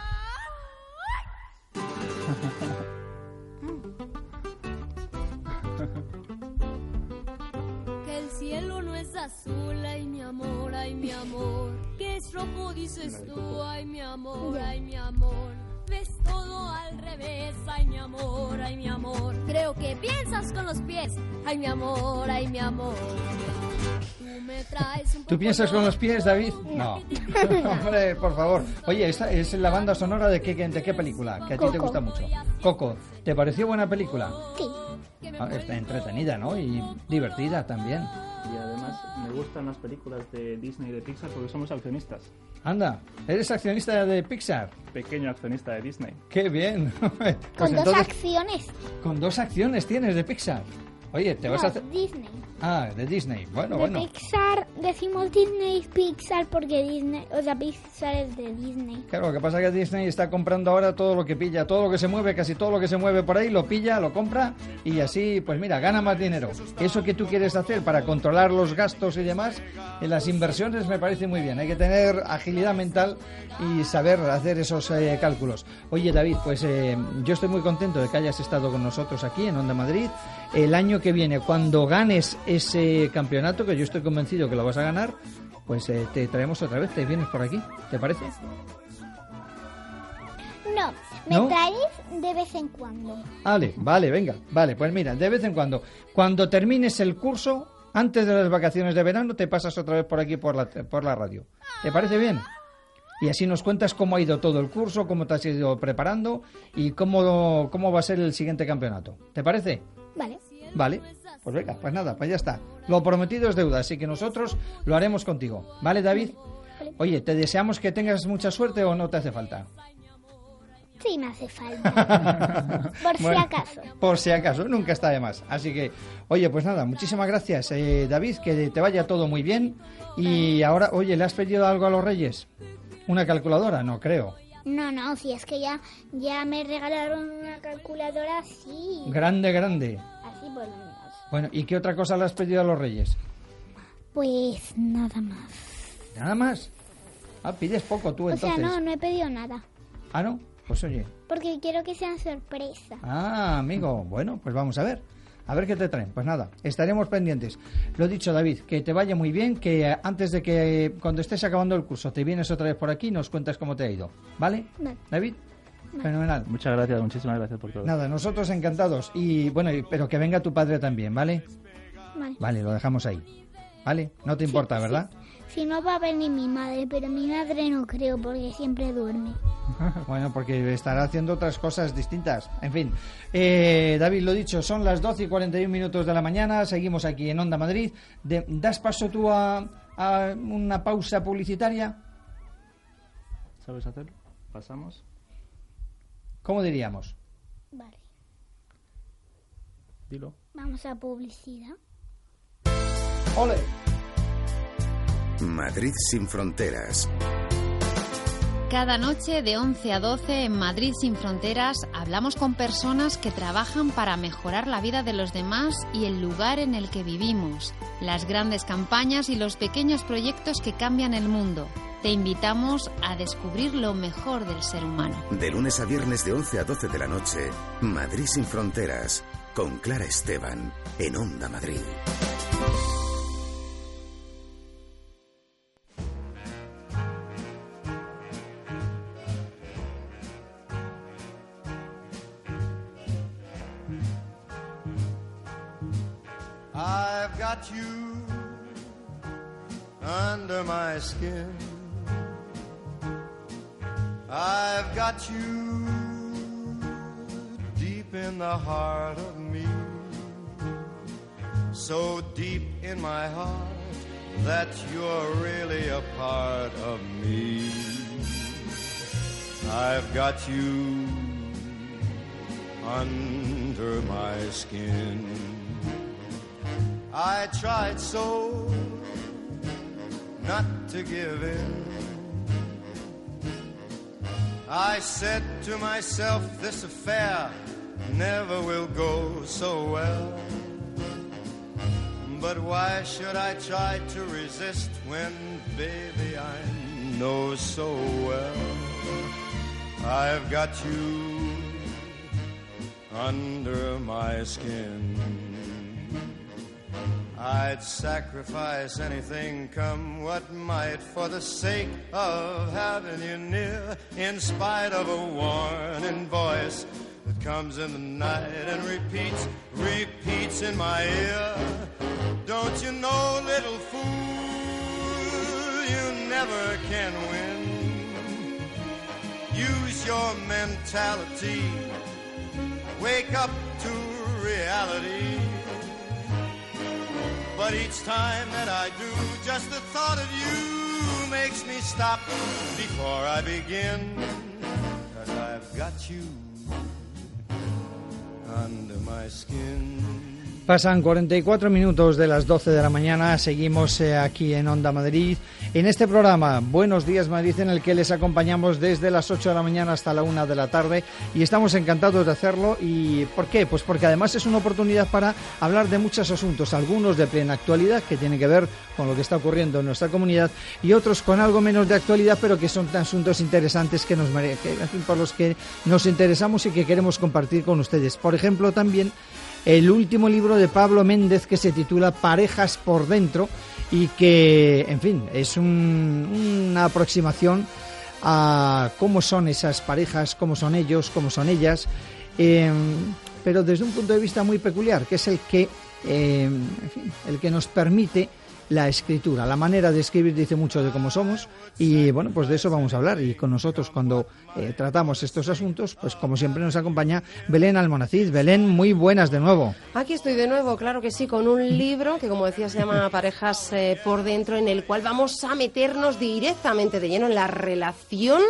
Que el cielo no es azul, ay mi amor, ay mi amor. Que es rojo, dices tú, ay mi amor, ay mi amor. Ves todo al revés, ay mi amor, ay mi amor. Creo que piensas con los pies, ay mi amor, ay mi amor. Tú me traes un ¿Tú poco piensas con los pies, David? No. Hombre, por favor. Oye, esta es la banda sonora de qué, de qué película, que a ti te Coco. gusta mucho. Coco, ¿te pareció buena película? Sí. Ah, está entretenida, ¿no? Y divertida también. Y además me gustan las películas de Disney y de Pixar porque somos accionistas. Anda, ¿eres accionista de Pixar? Pequeño accionista de Disney. ¡Qué bien! Pues Con dos entonces, acciones. con dos acciones tienes de Pixar. Oye, te vas No, a hacer... Disney. Ah, de Disney. Bueno, de bueno. Pixar decimos Disney Pixar porque Disney, o sea, Pixar es de Disney. Claro, lo que pasa es que Disney está comprando ahora todo lo que pilla, todo lo que se mueve, casi todo lo que se mueve por ahí, lo pilla, lo compra y así, pues mira, gana más dinero. Eso que tú quieres hacer para controlar los gastos y demás, en las inversiones me parece muy bien. Hay que tener agilidad mental y saber hacer esos eh, cálculos. Oye, David, pues eh, yo estoy muy contento de que hayas estado con nosotros aquí en Onda Madrid. El año que viene, cuando ganes ese campeonato, que yo estoy convencido que lo vas a ganar, pues eh, te traemos otra vez, te vienes por aquí, ¿te parece? No, me ¿No? traes de vez en cuando. Vale, vale, venga, vale, pues mira, de vez en cuando, cuando termines el curso, antes de las vacaciones de verano, te pasas otra vez por aquí por la, por la radio. ¿Te parece bien? Y así nos cuentas cómo ha ido todo el curso, cómo te has ido preparando y cómo, cómo va a ser el siguiente campeonato. ¿Te parece? Vale. Vale, pues venga, pues nada, pues ya está. Lo prometido es deuda, así que nosotros lo haremos contigo. ¿Vale, David? Oye, ¿te deseamos que tengas mucha suerte o no te hace falta? Sí, me hace falta. Por si Bueno, acaso. Por si acaso, nunca está de más. Así que, oye, pues nada, muchísimas gracias, eh, David, que te vaya todo muy bien. Y ahora, oye, ¿le has pedido algo a los Reyes? ¿Una calculadora? No creo. No, no, si es que ya, ya me regalaron una calculadora así. Grande, grande. Así por lo menos. Bueno, ¿y qué otra cosa le has pedido a los Reyes? Pues nada más. ¿Nada más? Ah, pides poco tú, O entonces. sea, no, no he pedido nada. Ah, ¿no? Pues oye. Porque quiero que sean sorpresa. Ah, amigo, bueno, pues vamos a ver. A ver qué te traen. Pues nada, estaremos pendientes. Lo dicho, David, que te vaya muy bien, que eh, antes de que eh, cuando estés acabando el curso te vienes otra vez por aquí y nos cuentas cómo te ha ido. ¿Vale? Vale. David, Vale. fenomenal. Muchas gracias, muchísimas gracias por todo. Nada, nosotros encantados. Y bueno, y- pero que venga tu padre también, ¿vale? Vale. Vale, lo dejamos ahí. ¿Vale? No te importa, Sí, ¿verdad? sí. Si no va a venir mi madre, pero mi madre no creo porque siempre duerme. Bueno, porque estará haciendo otras cosas distintas. En fin, eh, David, lo dicho, son las doce y cuarenta y un minutos de la mañana. Seguimos aquí en Onda Madrid. De- ¿Das paso tú a, a una pausa publicitaria? ¿Sabes hacerlo? Pasamos. ¿Cómo diríamos? Vale. Dilo. Vamos a publicidad. ¡Ole! Madrid sin fronteras. Cada noche de once a doce en Madrid sin fronteras hablamos con personas que trabajan para mejorar la vida de los demás y el lugar en el que vivimos, las grandes campañas y los pequeños proyectos que cambian el mundo. Te invitamos a descubrir lo mejor del ser humano. De lunes a viernes de once a doce de la noche, Madrid sin fronteras, con Clara Esteban, en Onda Madrid. I've got you under my skin. I've got you deep in the heart of me. So deep in my heart that you're really a part of me. I've got you under my skin. I tried so not to give in. I said to myself, this affair never will go so well. But why should I try to resist when, baby, I know so well I've got you under my skin. I'd sacrifice anything, come what might, for the sake of having you near, in spite of a warning voice that comes in the night and repeats, repeats in my ear. Don't you know, little fool, you never can win. Use your mentality, wake up to reality. But each time that I do, just the thought of you makes me stop before I begin. 'Cause I've got you under my skin. Pasan cuarenta y cuatro minutos de las doce de la mañana, seguimos eh, aquí en Onda Madrid, en este programa Buenos Días Madrid, en el que les acompañamos desde las ocho de la mañana hasta la una de la tarde, y estamos encantados de hacerlo. ¿Y por qué? Pues porque además es una oportunidad para hablar de muchos asuntos, algunos de plena actualidad que tienen que ver con lo que está ocurriendo en nuestra comunidad, y otros con algo menos de actualidad, pero que son asuntos interesantes que nos que, en fin, por los que nos interesamos y que queremos compartir con ustedes. Por ejemplo, también el último libro de Pablo Méndez, que se titula Parejas por dentro, y que, en fin, es un, una aproximación a cómo son esas parejas, cómo son ellos, cómo son ellas, eh, pero desde un punto de vista muy peculiar, que es el que, eh, en fin, el que nos permite la escritura. La manera de escribir dice mucho de cómo somos, y bueno, pues de eso vamos a hablar. Y con nosotros, cuando eh, tratamos estos asuntos, pues como siempre nos acompaña Belén Almonacid. Belén, muy buenas de nuevo. Aquí estoy de nuevo, claro que sí, con un libro que, como decía, se llama Parejas eh, por dentro, en el cual vamos a meternos directamente de lleno en la relación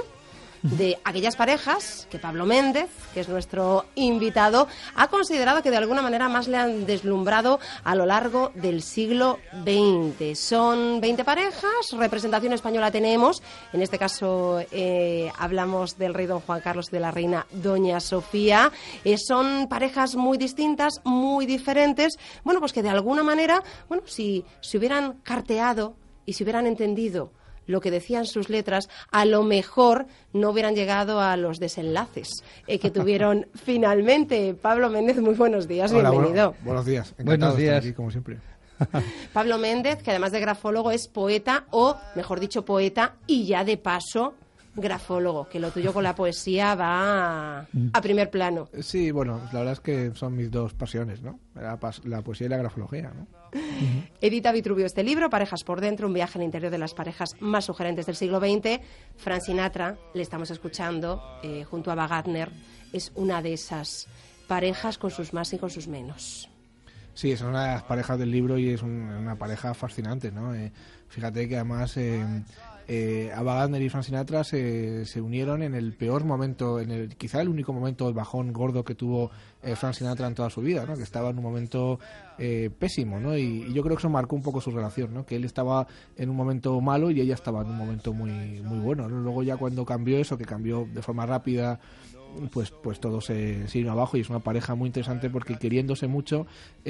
de aquellas parejas que Pablo Méndez, que es nuestro invitado, ha considerado que de alguna manera más le han deslumbrado a lo largo del siglo veinte. Son veinte parejas, representación española tenemos, en este caso eh, hablamos del rey don Juan Carlos y de la reina doña Sofía. Eh, son parejas muy distintas, muy diferentes, bueno, pues que de alguna manera, bueno, si se hubieran carteado y si hubieran entendido lo que decían sus letras, a lo mejor no hubieran llegado a los desenlaces eh, que tuvieron finalmente. Pablo Méndez, muy buenos días, Hola, bienvenido. Bueno, buenos días, encantado buenos días. de estar aquí, como siempre. Pablo Méndez, que además de grafólogo es poeta, o mejor dicho, poeta, y ya de paso grafólogo, que lo tuyo con la poesía va a, a primer plano. Sí, bueno, la verdad es que son mis dos pasiones, ¿no? La, la poesía y la grafología, ¿no? Uh-huh. Edita Vitruvio este libro, Parejas por dentro, un viaje al interior de las parejas más sugerentes del siglo veinte. Frank Sinatra, le estamos escuchando, eh, junto a Wagner, es una de esas parejas con sus más y con sus menos. Sí, es una de las parejas del libro y es un, una pareja fascinante, ¿no? Eh, fíjate que además eh, eh, Ava Gardner y Frank Sinatra se, se unieron en el peor momento, en el quizá el único momento de bajón gordo que tuvo eh, Frank Sinatra en toda su vida, ¿no? Que estaba en un momento eh, pésimo, ¿no? Y, y yo creo que eso marcó un poco su relación, ¿no? Que él estaba en un momento malo y ella estaba en un momento muy muy bueno, ¿no? Luego ya cuando cambió eso, que cambió de forma rápida, pues pues todo se, se vino abajo, y es una pareja muy interesante porque, queriéndose mucho,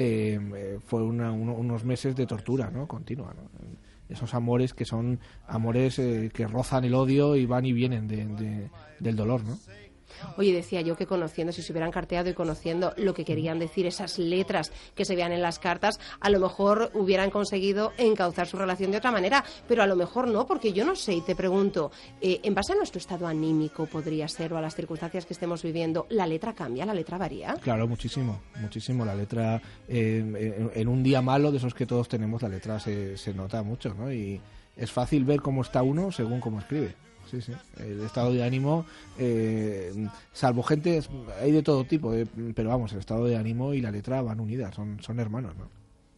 eh, fue una, uno, unos meses de tortura, ¿no? Continua, ¿no? Esos amores que son amores eh, que rozan el odio y van y vienen de, de, del dolor, ¿no? Oye, decía yo que conociendo, si se hubieran carteado y conociendo lo que querían decir esas letras que se veían en las cartas, a lo mejor hubieran conseguido encauzar su relación de otra manera, pero a lo mejor no, porque yo no sé, y te pregunto, eh, en base a nuestro estado anímico podría ser, o a las circunstancias que estemos viviendo, ¿la letra cambia, la letra varía? Claro, muchísimo, muchísimo. La letra, eh, en, en un día malo de esos que todos tenemos, la letra se, se nota mucho, ¿no? Y es fácil ver cómo está uno según cómo escribe. Sí, sí. El estado de ánimo, eh, salvo gente, hay de todo tipo, eh, pero vamos, el estado de ánimo y la letra van unidas, son, son hermanos, ¿no?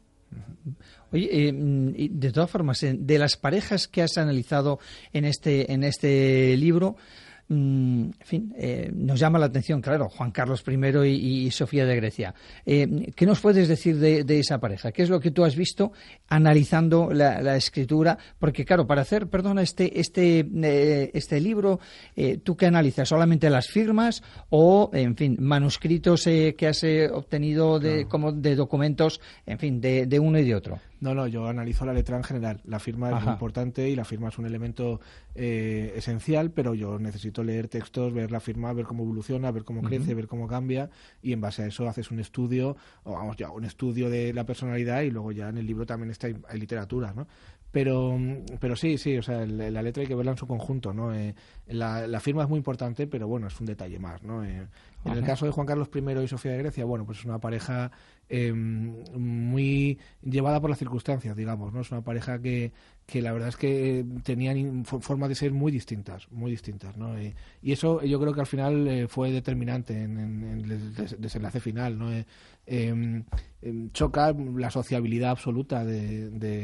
Oye, eh, de todas formas, de las parejas que has analizado en este, en este libro, en fin, eh, nos llama la atención, claro, Juan Carlos primero y, y Sofía de Grecia. Eh, ¿Qué nos puedes decir de, de esa pareja? ¿Qué es lo que tú has visto analizando la, la escritura? Porque, claro, para hacer, perdona, este este eh, este libro, eh, ¿tú qué analizas? ¿Solamente las firmas o, en fin, manuscritos eh, que has eh, obtenido de, claro, como de documentos, en fin, de, de uno y de otro? No, no, yo analizo la letra en general. La firma es Ajá. muy importante y la firma es un elemento eh, esencial, pero yo necesito leer textos, ver la firma, ver cómo evoluciona, ver cómo uh-huh. crece, ver cómo cambia, y en base a eso haces un estudio, o vamos, ya un estudio de la personalidad, y luego ya en el libro también está hay literatura, ¿no? Pero, pero sí, sí, o sea, la, la letra hay que verla en su conjunto, ¿no? Eh, la, la firma es muy importante, pero bueno, es un detalle más, ¿no? Eh, en el caso de Juan Carlos primero y Sofía de Grecia, bueno, pues es una pareja eh, muy llevada por las circunstancias, digamos, ¿no? Es una pareja que, que la verdad es que tenían formas de ser muy distintas, muy distintas, ¿no? Eh, y eso yo creo que al final eh, fue determinante en, en, en el des- desenlace final, ¿no? Eh, eh, eh, choca la sociabilidad absoluta de, de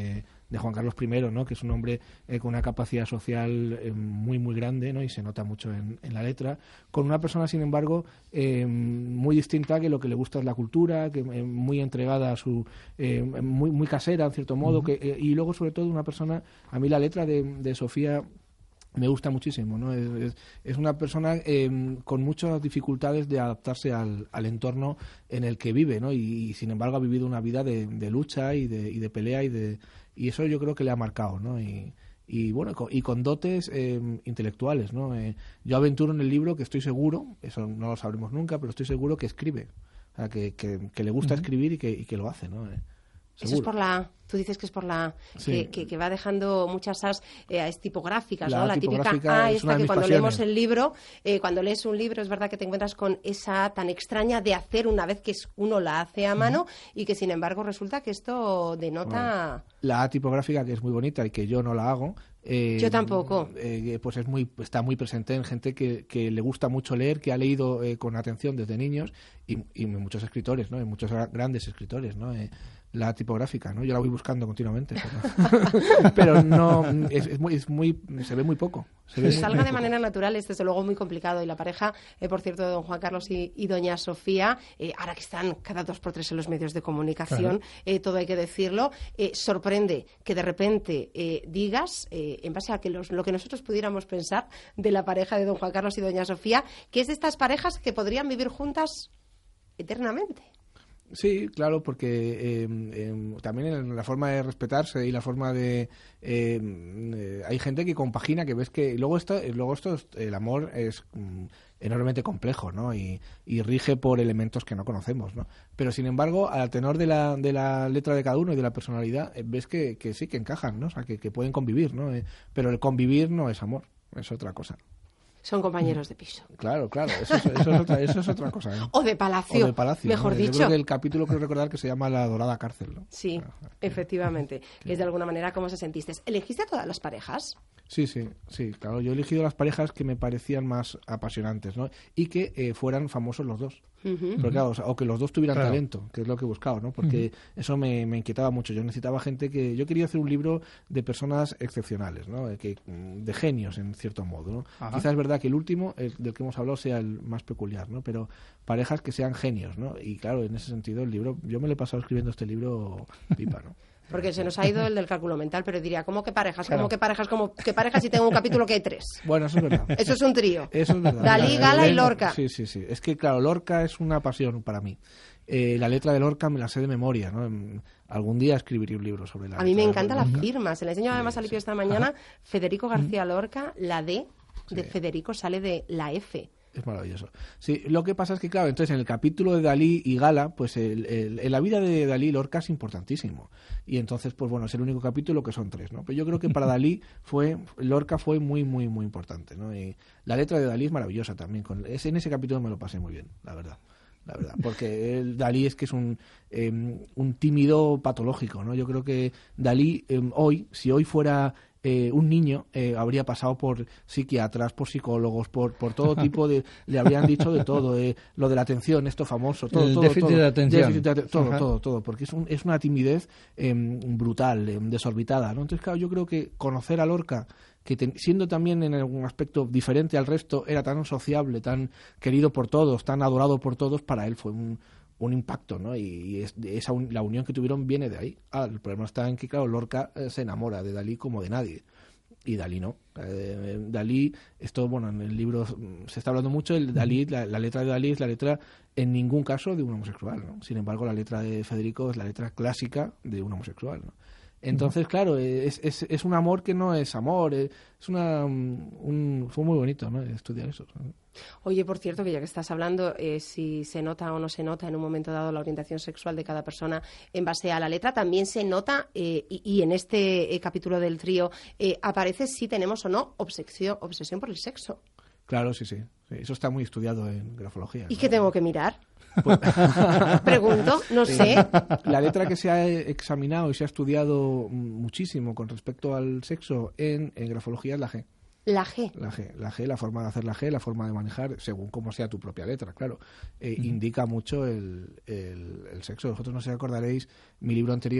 de Juan Carlos primero, ¿no? Que es un hombre eh, con una capacidad social eh, muy, muy grande, ¿no? Y se nota mucho en, en la letra, con una persona, sin embargo, eh, muy distinta, que lo que le gusta es la cultura, que eh, muy entregada a su... Eh, muy, muy casera, en cierto modo, uh-huh. que eh, y luego, sobre todo, una persona... A mí la letra de, de Sofía... me gusta muchísimo, ¿no? Es, es, es una persona eh, con muchas dificultades de adaptarse al, al entorno en el que vive, ¿no? Y, y sin embargo ha vivido una vida de, de lucha y de, y de pelea y de y eso yo creo que le ha marcado, ¿no? Y, y bueno, con, y con dotes eh, intelectuales, ¿no? Eh, yo aventuro en el libro que estoy seguro, eso no lo sabremos nunca, pero estoy seguro que escribe, o sea, que, que, que le gusta uh-huh. escribir y que, y que lo hace, ¿no? Eh, Eso es por la... Tú dices que es por la... Sí. Que, que, que va dejando muchas as eh, tipográficas, la ¿no? La típica A esta que cuando pasiones. leemos el libro, eh, cuando lees un libro es verdad que te encuentras con esa A tan extraña de hacer una vez que uno la hace a mano uh-huh. y que sin embargo resulta que esto denota... Bueno, la A tipográfica, que es muy bonita y que yo no la hago... Eh, yo tampoco. Eh, pues es muy está muy presente en gente que, que le gusta mucho leer, que ha leído eh, con atención desde niños y, y muchos escritores, ¿no? Y muchos grandes escritores, ¿no? Eh, la tipográfica, ¿no? Yo la voy buscando continuamente, pero, pero no es, es, muy, es muy se ve muy poco. Se ve que muy, salga muy de poco. manera natural es desde luego muy complicado y la pareja, eh, por cierto, de don Juan Carlos y, y doña Sofía, eh, ahora que están cada dos por tres en los medios de comunicación, claro. eh, todo hay que decirlo, eh, sorprende que de repente eh, digas, eh, en base a que los, lo que nosotros pudiéramos pensar de la pareja de don Juan Carlos y doña Sofía, que es de estas parejas que podrían vivir juntas eternamente. Sí, claro, porque eh, eh, también en la forma de respetarse y la forma de... Eh, eh, hay gente que compagina, que ves que... Luego esto, luego esto el amor es mm, enormemente complejo, ¿no? Y, y rige por elementos que no conocemos, ¿no? Pero, sin embargo, al tenor de la, de la letra de cada uno y de la personalidad, eh, ves que, que sí, que encajan, ¿no? O sea, que, que pueden convivir, ¿no? Eh, pero el convivir no es amor, es otra cosa. Son compañeros de piso. Claro, claro, eso es, eso es, otra, eso es otra cosa. ¿eh? O de palacio, o de palacio mejor ¿no? dicho. Yo creo que el capítulo, creo recordar, que se llama La Dorada Cárcel, ¿no? Sí, ah, efectivamente, que es de alguna manera cómo se sentiste. ¿Elegiste a todas las parejas? Sí, sí, sí, claro. Yo he elegido las parejas que me parecían más apasionantes, ¿no? Y que eh, fueran famosos los dos. Uh-huh. Porque, claro, o, sea, o que los dos tuvieran claro. talento, que es lo que he buscado, ¿no? Porque uh-huh. eso me, me inquietaba mucho. Yo necesitaba gente que... Yo quería hacer un libro de personas excepcionales, ¿no? Que, de genios, en cierto modo, ¿no? Ajá. Quizás es verdad que el último, el del que hemos hablado, sea el más peculiar, ¿no? Pero parejas que sean genios, ¿no? Y, claro, en ese sentido, el libro... Yo me lo he pasado escribiendo este libro pipa, ¿no? Porque se nos ha ido el del cálculo mental, pero diría, ¿cómo que parejas? Claro. ¿Cómo que parejas? ¿Cómo que parejas si tengo un capítulo que hay tres? Bueno, eso es verdad. Eso es un trío. Eso es verdad. Dalí, Gala y Lorca. Sí, sí, sí. Es que, claro, Lorca es una pasión para mí. Eh, la letra de Lorca me la sé de memoria, ¿no? Algún día escribiré un libro sobre la A mí me encanta la firma. Se la enseño además a Lipio esta mañana. Ajá. Federico García Lorca, la D de sí. Federico sale de la F. Es maravilloso. Sí, lo que pasa es que, claro, entonces en el capítulo de Dalí y Gala, pues el, el, en la vida de Dalí y Lorca es importantísimo. Y entonces, pues bueno, es el único capítulo que son tres, ¿no? Pero yo creo que para Dalí fue, Lorca fue muy, muy, muy importante, ¿no? Y la letra de Dalí es maravillosa también. Con, es, en ese capítulo me lo pasé muy bien, la verdad. La verdad, porque el Dalí es que es un, eh, un tímido patológico, ¿no? Yo creo que Dalí eh, hoy, si hoy fuera... Eh, un niño eh, habría pasado por psiquiatras, por psicólogos, por por todo tipo de... Le habrían dicho de todo, eh, lo de la atención, esto famoso, todo, el todo, déficit todo, de atención. Déficit de, todo, todo, todo, todo, porque es, un, es una timidez eh, brutal, eh, desorbitada, ¿no? Entonces, claro, yo creo que conocer a Lorca, que ten, siendo también en algún aspecto diferente al resto, era tan sociable, tan querido por todos, tan adorado por todos, para él fue un... un impacto, ¿no? Y es, esa un, la unión que tuvieron viene de ahí. Ah, el problema está en que, claro, Lorca eh, se enamora de Dalí como de nadie. Y Dalí no. Eh, Dalí, esto, bueno, en el libro se está hablando mucho, el Dalí, la, la letra de Dalí es la letra, en ningún caso, de un homosexual, ¿no? Sin embargo, la letra de Federico es la letra clásica de un homosexual, ¿no? Entonces, claro, es, es, es un amor que no es amor, es una... Un, fue muy bonito, ¿no? Estudiar eso, ¿no? Oye, por cierto, que ya que estás hablando, eh, si se nota o no se nota en un momento dado la orientación sexual de cada persona en base a la letra, también se nota, eh, y, y en este eh, capítulo del trío eh, aparece si tenemos o no obsesión, obsesión por el sexo. Claro, sí, sí, sí. Eso está muy estudiado en grafología. ¿Y ¿no? qué tengo que mirar? Pues... Pregunto, no sí. sé. La letra que se ha examinado y se ha estudiado muchísimo con respecto al sexo en, en grafología es la G. La G. La G, la G, la forma de hacer la G, la forma de manejar, según cómo sea tu propia letra, claro, eh, uh-huh. indica mucho el, el, el sexo. Vosotros no sé si acordaréis, mi libro anterior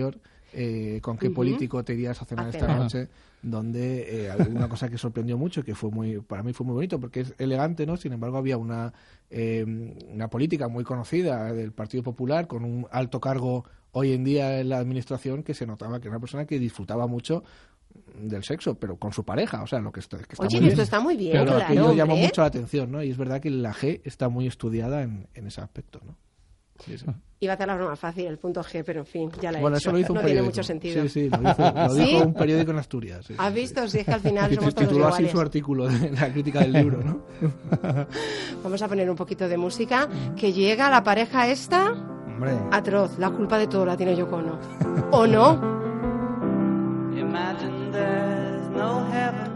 eh, con qué uh-huh. político te irías a cenar esta noche, donde eh, una cosa que sorprendió mucho, que fue muy para mí fue muy bonito, porque es elegante, ¿no? Sin embargo, había una, eh, una política muy conocida del Partido Popular, con un alto cargo hoy en día en la administración, que se notaba que era una persona que disfrutaba mucho del sexo, pero con su pareja, o sea, lo que está, que está Oye, muy esto bien. está muy bien, pero claro, aquello llamó hombre. mucho la atención, ¿no? Y es verdad que la G está muy estudiada en, en ese aspecto, ¿no? Sí, sí. Iba a hacer la broma fácil, el punto G, pero en fin, ya la he bueno, hecho. Eso lo hizo un no periódico. Tiene mucho sentido. Sí, sí, lo, hizo, lo ¿Sí? dijo un periódico en Asturias. Sí, ¿Has sí, visto? Sí. Si es que al final somos todos tituló iguales. así su artículo de la crítica del libro, ¿no? Vamos a poner un poquito de música, que llega la pareja esta... Hombre. Atroz, la culpa de todo la tiene Yoko Ono. ¿O no? Imagine there's no heaven.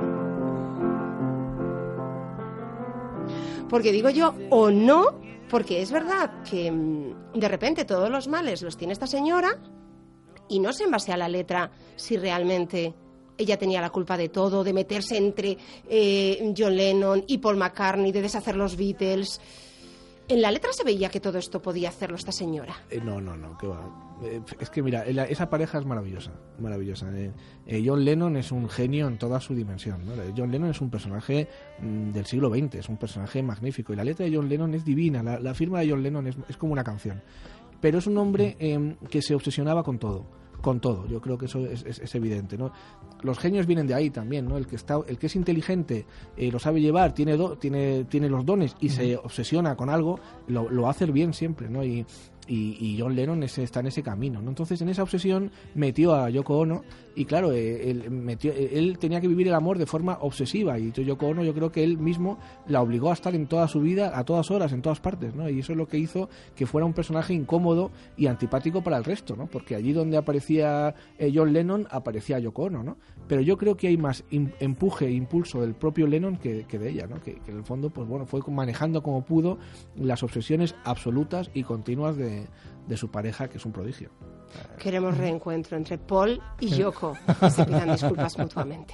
Porque digo yo, o no, porque es verdad que mm, de repente todos los males los tiene esta señora y no sé en base a la letra si realmente ella tenía la culpa de todo, de meterse entre eh, John Lennon y Paul McCartney, de deshacer los Beatles. ¿En la letra se veía que todo esto podía hacerlo esta señora? Eh, no, no, no, que va. Eh, es que mira, la, esa pareja es maravillosa, maravillosa. Eh, eh, John Lennon es un genio en toda su dimensión, ¿no? John Lennon es un personaje mm, del siglo veinte, es un personaje magnífico. Y la letra de John Lennon es divina, la, la firma de John Lennon es, es como una canción. Pero es un hombre eh, que se obsesionaba con todo. Con todo, yo creo que eso es, es, es evidente, ¿no? Los genios vienen de ahí también, ¿no? El que está, el que es inteligente, eh, lo sabe llevar, tiene do, tiene tiene los dones y uh-huh. se obsesiona con algo, lo, lo hace bien siempre, ¿no? Y, y, y John Lennon ese, está en ese camino, ¿no? Entonces en esa obsesión metió a Yoko Ono y claro, eh, él, metió, él tenía que vivir el amor de forma obsesiva y Yoko Ono yo creo que él mismo la obligó a estar en toda su vida, a todas horas, en todas partes, ¿no? Y eso es lo que hizo que fuera un personaje incómodo y antipático para el resto, ¿no? Porque allí donde aparecía eh, John Lennon aparecía Yoko Ono, ¿no? Pero yo creo que hay más im- empuje e impulso del propio Lennon que, que de ella, ¿no? Que, que en el fondo, pues bueno, fue manejando como pudo las obsesiones absolutas y continuas de de su pareja, que es un prodigio. Queremos reencuentro entre Paul y Yoko, que se pidan disculpas mutuamente.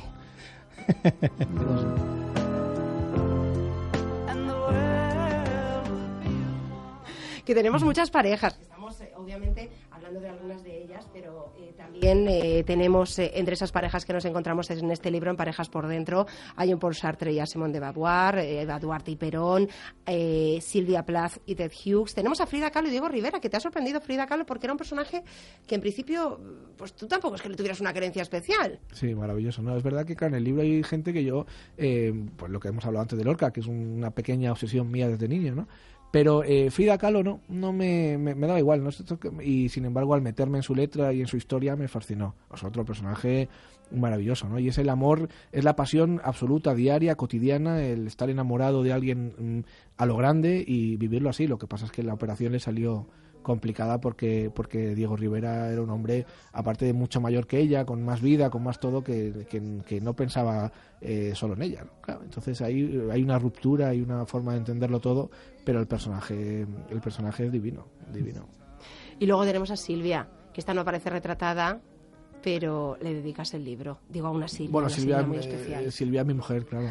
Que tenemos muchas parejas. Estamos, eh, obviamente, hablando de algunas de ellas, pero eh, también eh, tenemos eh, entre esas parejas que nos encontramos en este libro, en Parejas por Dentro, hay un Paul Sartre y a Simone de Beauvoir, eh, Eva Duarte y Perón, eh, Silvia Plath y Ted Hughes. Tenemos a Frida Kahlo y Diego Rivera, que te ha sorprendido Frida Kahlo porque era un personaje que en principio, pues tú tampoco es que le tuvieras una creencia especial. Sí, maravilloso. No, es verdad que claro, en el libro hay gente que yo, eh, pues lo que hemos hablado antes de Lorca, que es una pequeña obsesión mía desde niño, ¿no? Pero eh, Frida Kahlo no, no me, me, me daba igual, ¿no? Y sin embargo al meterme en su letra y en su historia me fascinó. Es otro personaje maravilloso, ¿no? Y es el amor, es la pasión absoluta, diaria, cotidiana, el estar enamorado de alguien mmm, a lo grande y vivirlo así. Lo que pasa es que la operación le salió complicada porque porque Diego Rivera era un hombre, aparte de mucho mayor que ella, con más vida, con más todo, que, que, que no pensaba eh, solo en ella, ¿no? Claro, entonces ahí hay una ruptura, hay una forma de entenderlo todo, pero el personaje el personaje es divino, divino. Y luego tenemos a Silvia, que esta no aparece retratada, pero le dedicas el libro. Digo, a una Silvia, bueno, una Silvia, Silvia muy eh, especial. Silvia, mi mujer, claro.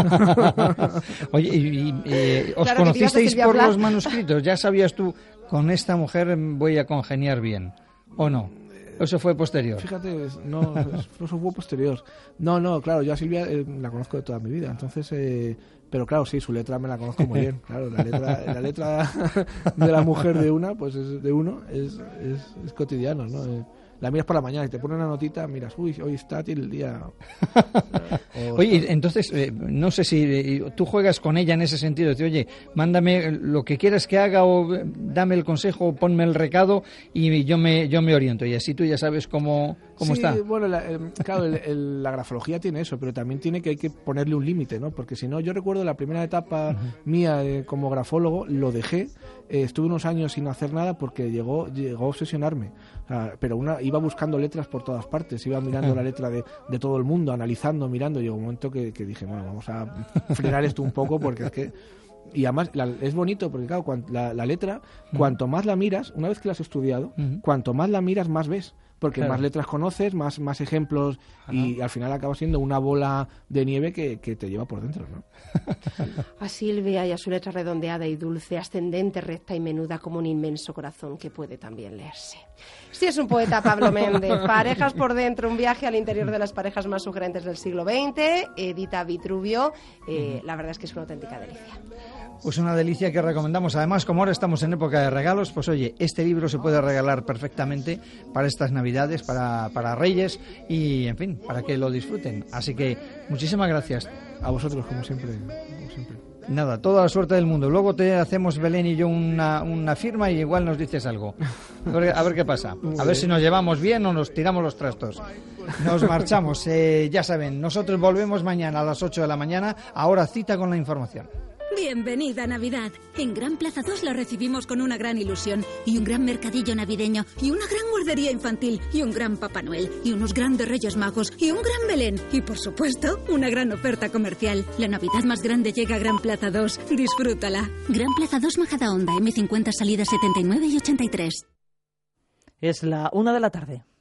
Oye, y, y, eh, ¿os claro conocisteis por Blas. los manuscritos? ¿Ya sabías tú, con esta mujer voy a congeniar bien? ¿O no? ¿Eso fue posterior? Fíjate, no, eso fue posterior. No, no, claro, yo a Silvia eh, la conozco de toda mi vida, entonces... Eh, pero claro, sí, su letra me la conozco muy bien. Claro, la letra, la letra de la mujer de una, pues es de uno, es, es, es cotidiano, ¿no? Eh, la miras por la mañana y te pone una notita, miras, uy, hoy está, tiene el día... O oye, está... entonces, eh, no sé si eh, tú juegas con ella en ese sentido, de, oye, mándame lo que quieras que haga o eh, dame el consejo, ponme el recado y yo me yo me oriento. Y así tú ya sabes cómo, cómo sí, está. Bueno, la, eh, claro, el, el, la grafología tiene eso, pero también tiene que hay que ponerle un límite, ¿no? Porque si no, yo recuerdo la primera etapa uh-huh. mía eh, como grafólogo, lo dejé, eh, estuve unos años sin hacer nada porque llegó, llegó a obsesionarme. O sea, pero una iba buscando letras por todas partes, iba mirando la letra de, de todo el mundo, analizando, mirando. Llegó un momento que, que dije, bueno, vamos a frenar esto un poco porque es que... Y además la, es bonito porque, claro, cuando, la, la letra, uh-huh. cuanto más la miras, una vez que la has estudiado, uh-huh. cuanto más la miras, más ves. porque Claro. más letras conoces, más, más ejemplos, y al final acaba siendo una bola de nieve que, que te lleva por dentro, ¿no? A Silvia y a su letra redondeada y dulce, ascendente, recta y menuda como un inmenso corazón que puede también leerse. Sí, es un poeta, Pablo Méndez. Parejas por dentro, un viaje al interior de las parejas más sugerentes del siglo veinte, edita Vitruvio. Eh, la verdad es que es una auténtica delicia. Pues una delicia que recomendamos. Además, como ahora estamos en época de regalos, pues oye, este libro se puede regalar perfectamente para estas Navidades, para, para Reyes y, en fin, para que lo disfruten. Así que muchísimas gracias. A vosotros, como siempre. Como siempre. Nada, toda la suerte del mundo. Luego te hacemos, Belén y yo, una, una firma y igual nos dices algo. A ver, a ver qué pasa. A ver si nos llevamos bien o nos tiramos los trastos. Nos marchamos. Eh, ya saben, nosotros volvemos mañana a las ocho de la mañana. Ahora cita con la información. Bienvenida Navidad. En Gran Plaza dos la recibimos con una gran ilusión y un gran mercadillo navideño y una gran guardería infantil y un gran Papá Noel y unos grandes Reyes Magos y un gran Belén y, por supuesto, una gran oferta comercial. La Navidad más grande llega a Gran Plaza dos. Disfrútala. Gran Plaza dos Majadahonda, eme cincuenta, salidas setenta y nueve y ochenta y tres. Es la una de la tarde.